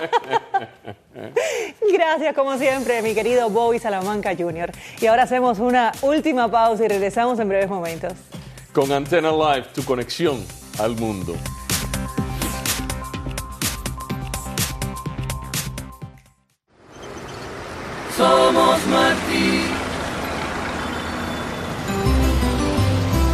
Gracias, como siempre, mi querido Bobby Salamanca Jr. Y ahora hacemos una última pausa y regresamos en breves momentos. Con Antena Live, tu conexión al mundo. Somos Martí.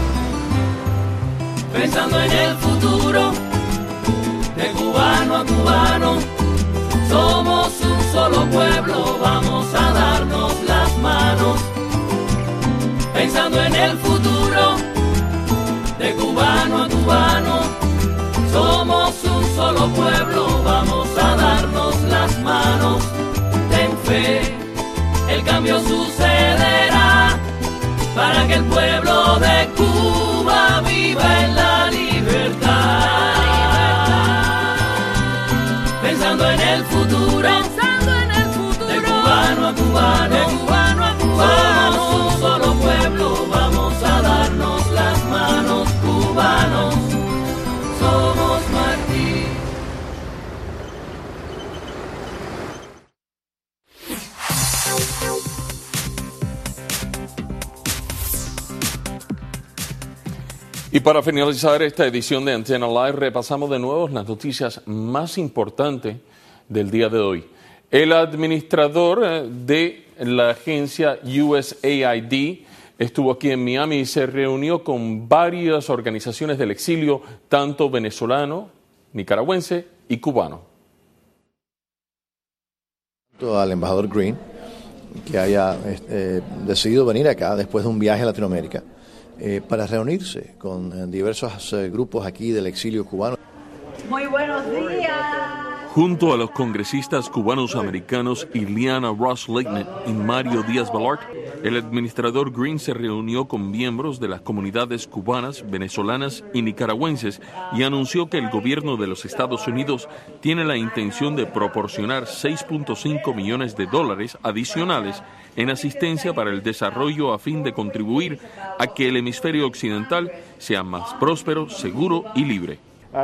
pensando en el futuro, de cubano a cubano. Somos un solo pueblo, vamos a darnos las manos. Pensando en el futuro, de cubano a cubano. Somos un solo pueblo, vamos a darnos las manos. Ten fe, el cambio sucederá, para que el pueblo de Cuba viva en la libertad. Pensando en el futuro, de cubano a cubano, somos un solo pueblo, vamos a darnos las manos, cubanos, somos Martí. Y para finalizar esta edición de Antena Live, repasamos de nuevo las noticias más importantes del día de hoy. El administrador de la agencia USAID estuvo aquí en Miami y se reunió con varias organizaciones del exilio, tanto venezolano, nicaragüense y cubano. Al embajador Green, que haya decidido venir acá después de un viaje a Latinoamérica, para reunirse con diversos grupos aquí del exilio cubano. Muy buenos días. Junto a los congresistas cubanos americanos Ileana Ros-Lehtinen y Mario Díaz-Balart, el administrador Green se reunió con miembros de las comunidades cubanas, venezolanas y nicaragüenses y anunció que el gobierno de los Estados Unidos tiene la intención de proporcionar $6.5 millones adicionales en asistencia para el desarrollo a fin de contribuir a que el hemisferio occidental sea más próspero, seguro y libre.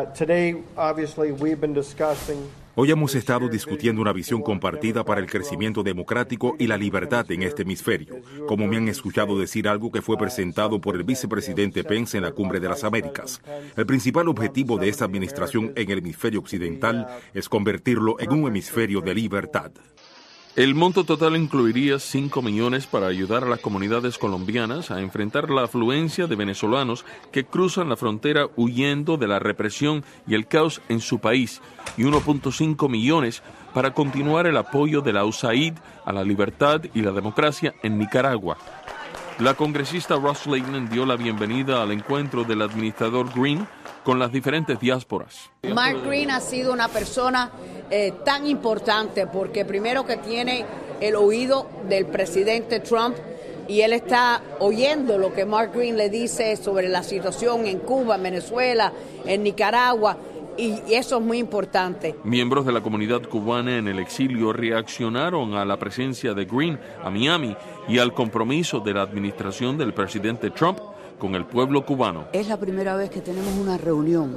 Hoy hemos estado discutiendo una visión compartida para el crecimiento democrático y la libertad en este hemisferio, como me han escuchado decir algo que fue presentado por el vicepresidente Pence en la Cumbre de las Américas. El principal objetivo de esta administración en el hemisferio occidental es convertirlo en un hemisferio de libertad. El monto total incluiría $5 millones para ayudar a las comunidades colombianas a enfrentar la afluencia de venezolanos que cruzan la frontera huyendo de la represión y el caos en su país y $1.5 millones para continuar el apoyo de la USAID a la libertad y la democracia en Nicaragua. La congresista Ros-Lehtinen dio la bienvenida al encuentro del administrador Green con las diferentes diásporas. Mark Green ha sido una persona tan importante porque primero que tiene el oído del presidente Trump y él está oyendo lo que Mark Green le dice sobre la situación en Cuba, en Venezuela, en Nicaragua. Y eso es muy importante. Miembros de la comunidad cubana en el exilio reaccionaron a la presencia de Green a Miami y al compromiso de la administración del presidente Trump con el pueblo cubano. Es la primera vez que tenemos una reunión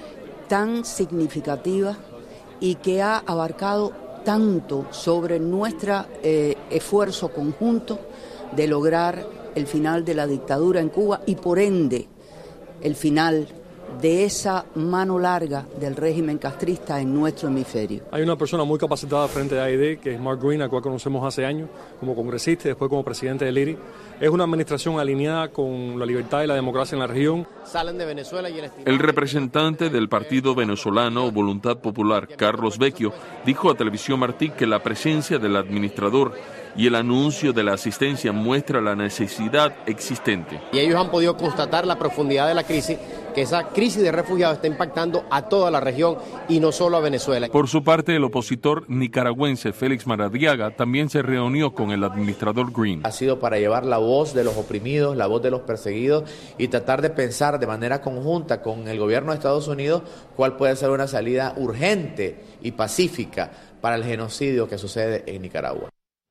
tan significativa y que ha abarcado tanto sobre nuestro esfuerzo conjunto de lograr el final de la dictadura en Cuba y por ende el final de esa mano larga del régimen castrista en nuestro hemisferio. Hay una persona muy capacitada frente a AID, que es Mark Green, al cual conocemos hace años como congresista y después como presidente del IRI. Es una administración alineada con la libertad y la democracia en la región. Salen de Venezuela y el representante del partido venezolano Voluntad Popular, Carlos Vecchio, dijo a Televisión Martí que la presencia del administrador y el anuncio de la asistencia muestra la necesidad existente. Y ellos han podido constatar la profundidad de la crisis, que esa crisis de refugiados está impactando a toda la región y no solo a Venezuela. Por su parte, el opositor nicaragüense Félix Maradiaga también se reunió con el administrador Green. Ha sido para llevar la voz de los oprimidos, la voz de los perseguidos y tratar de pensar de manera conjunta con el gobierno de Estados Unidos cuál puede ser una salida urgente y pacífica para el genocidio que sucede en Nicaragua.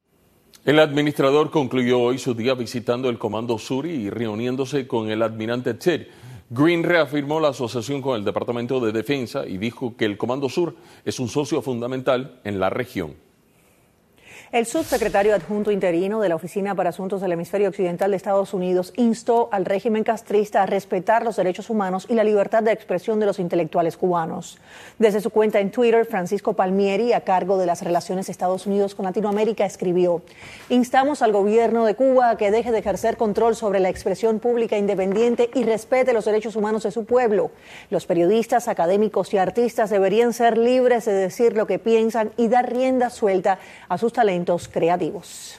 El administrador concluyó hoy su día visitando el Comando Sur y reuniéndose con el almirante Ted. Green reafirmó la asociación con el Departamento de Defensa y dijo que el Comando Sur es un socio fundamental en la región. El subsecretario adjunto interino de la Oficina para Asuntos del Hemisferio Occidental de Estados Unidos instó al régimen castrista a respetar los derechos humanos y la libertad de expresión de los intelectuales cubanos. Desde su cuenta en Twitter, Francisco Palmieri, a cargo de las relaciones Estados Unidos con Latinoamérica, escribió: instamos al gobierno de Cuba a que deje de ejercer control sobre la expresión pública independiente y respete los derechos humanos de su pueblo. Los periodistas, académicos y artistas deberían ser libres de decir lo que piensan y dar rienda suelta a sus talentos creativos.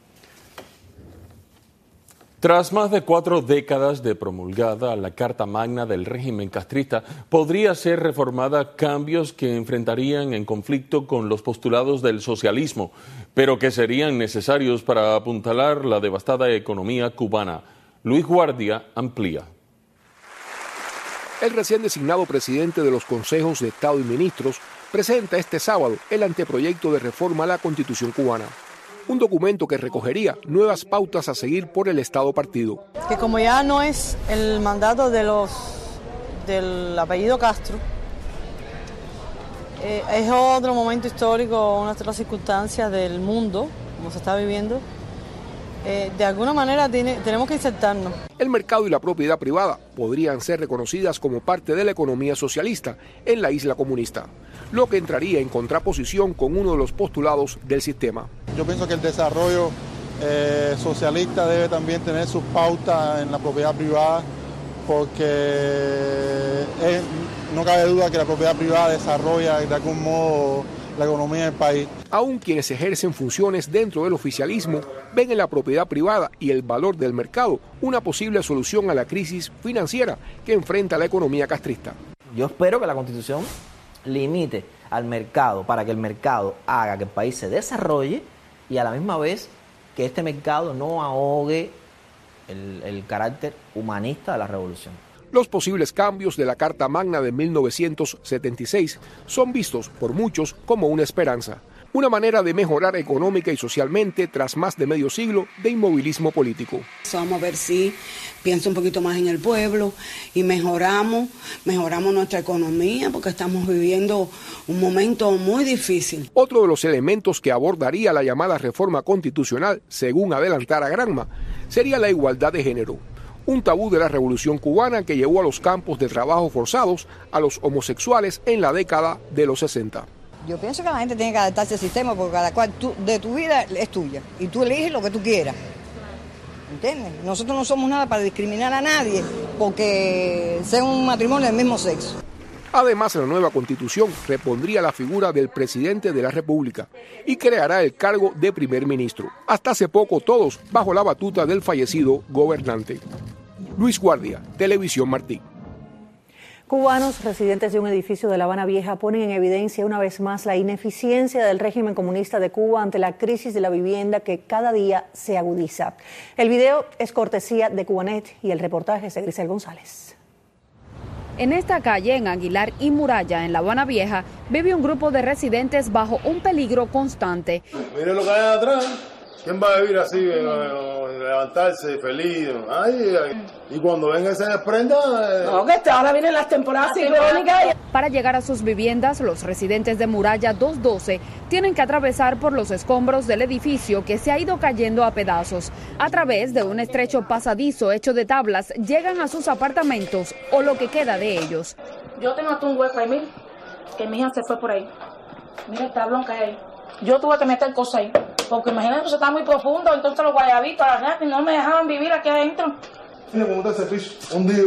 Tras más de 4 décadas de promulgada, la Carta Magna del régimen castrista podría ser reformada, cambios que enfrentarían en conflicto con los postulados del socialismo, pero que serían necesarios para apuntalar la devastada economía cubana. Luis Guardia amplía. El recién designado presidente de los consejos de Estado y ministros presenta este sábado el anteproyecto de reforma a la Constitución cubana, un documento que recogería nuevas pautas a seguir por el Estado partido. Que como ya no es el mandato del apellido Castro, es otro momento histórico, unas otras circunstancias del mundo, como se está viviendo, de alguna manera tenemos que insertarnos. El mercado y la propiedad privada podrían ser reconocidas como parte de la economía socialista en la isla comunista, lo que entraría en contraposición con uno de los postulados del sistema. Yo pienso que el desarrollo socialista debe también tener sus pautas en la propiedad privada, porque no cabe duda que la propiedad privada desarrolla de algún modo la economía del país. Aún quienes ejercen funciones dentro del oficialismo ven en la propiedad privada y el valor del mercado una posible solución a la crisis financiera que enfrenta la economía castrista. Yo espero que la Constitución limite al mercado para que el mercado haga que el país se desarrolle y a la misma vez que este mercado no ahogue el carácter humanista de la revolución. Los posibles cambios de la Carta Magna de 1976 son vistos por muchos como una esperanza, una manera de mejorar económica y socialmente tras más de medio siglo de inmovilismo político. Vamos a ver si piensa un poquito más en el pueblo y mejoramos nuestra economía, porque estamos viviendo un momento muy difícil. Otro de los elementos que abordaría la llamada reforma constitucional, según adelantara Granma, sería la igualdad de género. Un tabú de la Revolución cubana que llevó a los campos de trabajo forzados a los homosexuales en la década de los 60. Yo pienso que la gente tiene que adaptarse al sistema, porque cada cual de tu vida es tuya y tú eliges lo que tú quieras. ¿Entiendes? Nosotros no somos nada para discriminar a nadie porque sea un matrimonio del mismo sexo. Además, la nueva Constitución repondría la figura del presidente de la República y creará el cargo de primer ministro. Hasta hace poco todos bajo la batuta del fallecido gobernante. Luis Guardia, Televisión Martí. Cubanos residentes de un edificio de La Habana Vieja ponen en evidencia una vez más la ineficiencia del régimen comunista de Cuba ante la crisis de la vivienda que cada día se agudiza. El video es cortesía de Cubanet y el reportaje es de Grisel González. En esta calle, en Aguilar y Muralla, en La Habana Vieja, vive un grupo de residentes bajo un peligro constante. Mire lo que hay atrás. ¿Quién va a vivir así, levantarse feliz? Y cuando venga se desprenda... No, que ahora vienen las temporadas ciclónicas. Para llegar a sus viviendas, los residentes de Muralla 212 tienen que atravesar por los escombros del edificio que se ha ido cayendo a pedazos. A través de un estrecho pasadizo hecho de tablas, llegan a sus apartamentos o lo que queda de ellos. Yo tengo hasta un hueco ahí, mira, que mi hija se fue por ahí. Mira el tablón que hay ahí. Yo tuve que meter cosas ahí, porque imagínate que eso está muy profundo, entonces los guayabitos, las ratas, no me dejaban vivir aquí adentro. Mira cómo está ese piso, hundido.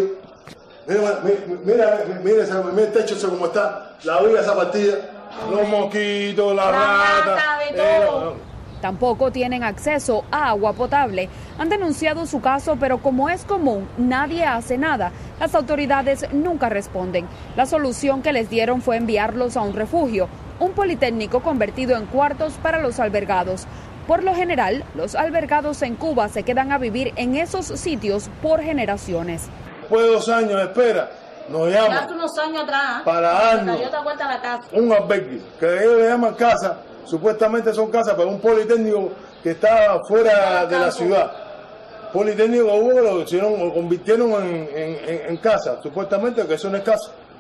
Mira el techo ese cómo está, la vida esa partida, los mosquitos, las ratas, de todo. Tampoco tienen acceso a agua potable. Han denunciado su caso, pero como es común, nadie hace nada. Las autoridades nunca responden. La solución que les dieron fue enviarlos a un refugio, un politécnico convertido en cuartos para los albergados. Por lo general, los albergados en Cuba se quedan a vivir en esos sitios por generaciones. Después de 2 años de espera, nos llaman. Ya hace unos años atrás, para darnos un albergue, que ellos le llaman casa, supuestamente son casas, pero un politécnico que está fuera de la ciudad. Politécnico hubo, lo convirtieron en casa, supuestamente que eso no es casa.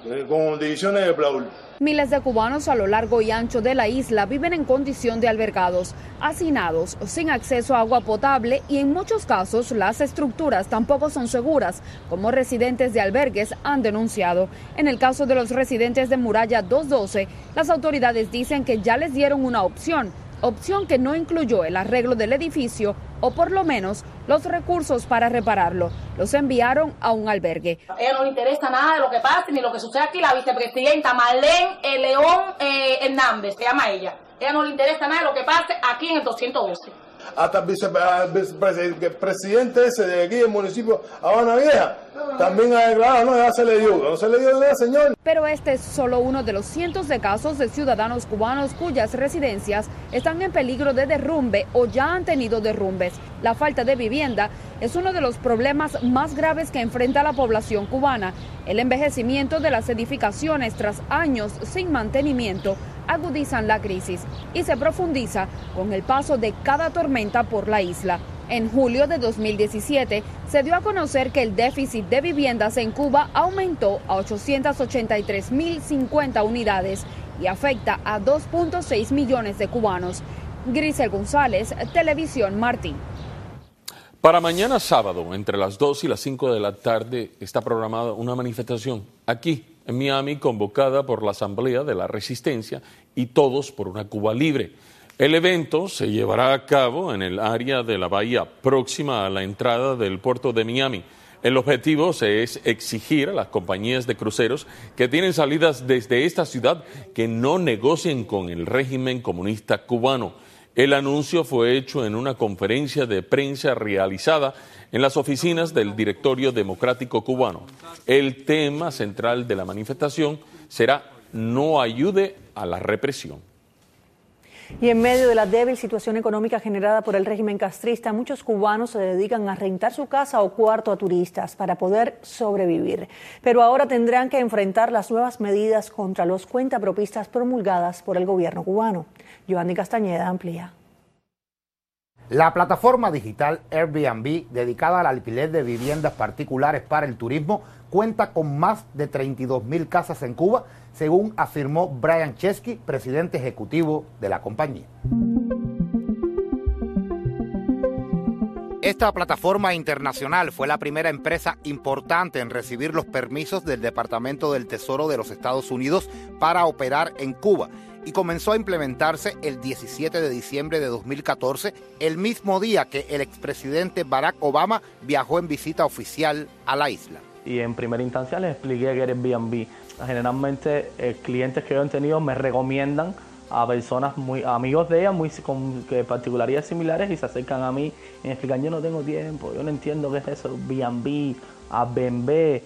con divisiones de plaul. Miles de cubanos a lo largo y ancho de la isla viven en condición de albergados, hacinados, sin acceso a agua potable y en muchos casos las estructuras tampoco son seguras, como residentes de albergues han denunciado. En el caso de los residentes de Muralla 212, las autoridades dicen que ya les dieron una opción que no incluyó el arreglo del edificio o por lo menos los recursos para repararlo. Los enviaron a un albergue. A ella no le interesa nada de lo que pase ni lo que sucede aquí. La vicepresidenta Marlene León Hernández, se llama ella. Ella no le interesa nada de lo que pase aquí en el 212. Hasta el vicepresidente ese de aquí del municipio Habana Vieja también ha declarado, no, ya se le dio, no se le dio nada, señor. Pero este es solo uno de los cientos de casos de ciudadanos cubanos cuyas residencias están en peligro de derrumbe o ya han tenido derrumbes. La falta de vivienda es uno de los problemas más graves que enfrenta la población cubana. El envejecimiento de las edificaciones tras años sin mantenimiento agudizan la crisis y se profundiza con el paso de cada tormenta por la isla. En julio de 2017 se dio a conocer que el déficit de viviendas en Cuba aumentó a 883.050 unidades y afecta a 2.6 millones de cubanos. Grisel González, Televisión Martín. Para mañana sábado, entre las 2 y las 5 de la tarde, está programada una manifestación aquí en Miami, convocada por la Asamblea de la Resistencia y Todos por una Cuba Libre. El evento se llevará a cabo en el área de la bahía próxima a la entrada del puerto de Miami. El objetivo es exigir a las compañías de cruceros que tienen salidas desde esta ciudad que no negocien con el régimen comunista cubano. El anuncio fue hecho en una conferencia de prensa realizada en las oficinas del Directorio Democrático Cubano. El tema central de la manifestación será "No ayude a la represión". Y en medio de la débil situación económica generada por el régimen castrista, muchos cubanos se dedican a rentar su casa o cuarto a turistas para poder sobrevivir. Pero ahora tendrán que enfrentar las nuevas medidas contra los cuentapropistas promulgadas por el gobierno cubano. Giovanni Castañeda amplía. La plataforma digital Airbnb, dedicada al alquiler de viviendas particulares para el turismo, cuenta con más de 32.000 casas en Cuba, según afirmó Brian Chesky, presidente ejecutivo de la compañía. Esta plataforma internacional fue la primera empresa importante en recibir los permisos del Departamento del Tesoro de los Estados Unidos para operar en Cuba y comenzó a implementarse el 17 de diciembre de 2014, el mismo día que el expresidente Barack Obama viajó en visita oficial a la isla. Y en primera instancia les expliqué que era Airbnb. Generalmente clientes que yo he tenido me recomiendan a personas amigos de ellas con particularidades similares y se acercan a mí y me explican: yo no tengo tiempo, yo no entiendo qué es eso, Airbnb, Airbnb.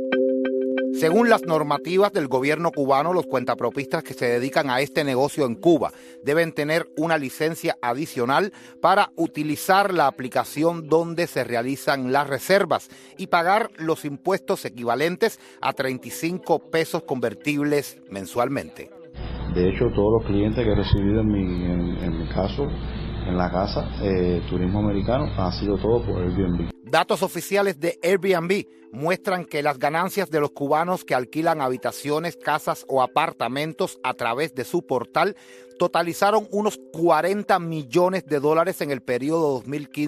Según las normativas del gobierno cubano, los cuentapropistas que se dedican a este negocio en Cuba deben tener una licencia adicional para utilizar la aplicación donde se realizan las reservas y pagar los impuestos equivalentes a 35 pesos convertibles mensualmente. De hecho, todos los clientes que he recibido en mi caso, en la casa, turismo americano, ha sido todo por Airbnb. Datos oficiales de Airbnb muestran que las ganancias de los cubanos que alquilan habitaciones, casas o apartamentos a través de su portal totalizaron unos $40 millones en el periodo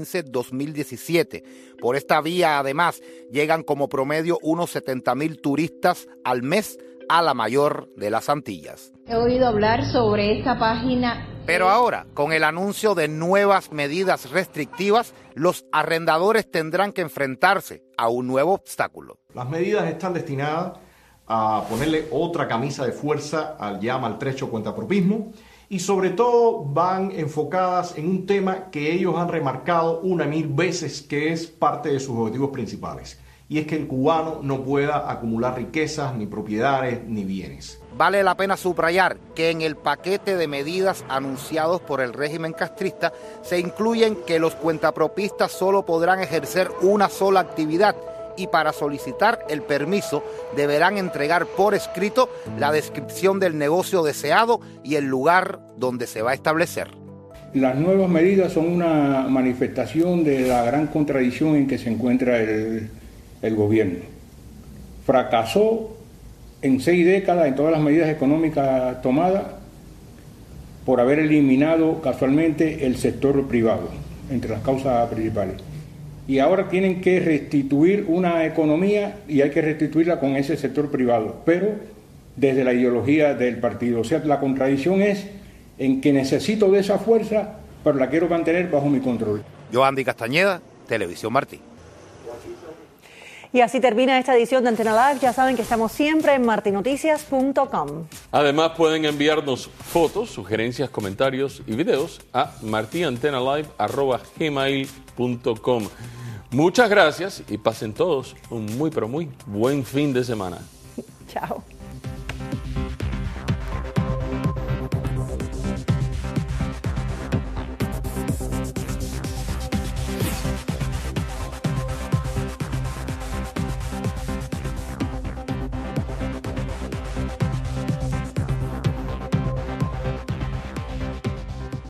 2015-2017. Por esta vía, además, llegan como promedio unos 70,000 turistas al mes a la mayor de las Antillas. He oído hablar sobre esta página. Pero ahora, con el anuncio de nuevas medidas restrictivas, los arrendadores tendrán que enfrentarse a un nuevo obstáculo. Las medidas están destinadas a ponerle otra camisa de fuerza al ya maltrecho cuentapropismo y sobre todo van enfocadas en un tema que ellos han remarcado 1,000 veces, que es parte de sus objetivos principales. Y es que el cubano no pueda acumular riquezas, ni propiedades, ni bienes. Vale la pena subrayar que en el paquete de medidas anunciados por el régimen castrista se incluyen que los cuentapropistas solo podrán ejercer una sola actividad y para solicitar el permiso deberán entregar por escrito la descripción del negocio deseado y el lugar donde se va a establecer. Las nuevas medidas son una manifestación de la gran contradicción en que se encuentra el gobierno. Fracasó en 6 décadas en todas las medidas económicas tomadas por haber eliminado casualmente el sector privado, entre las causas principales. Y ahora tienen que restituir una economía y hay que restituirla con ese sector privado, pero desde la ideología del partido. O sea, la contradicción es en que necesito de esa fuerza, pero la quiero mantener bajo mi control. Yohandy Castañeda, Televisión Martí. Y así termina esta edición de Antena Live. Ya saben que estamos siempre en martinoticias.com. Además pueden enviarnos fotos, sugerencias, comentarios y videos a martiantenalive@gmail.com. Muchas gracias y pasen todos un muy pero muy buen fin de semana. Chao.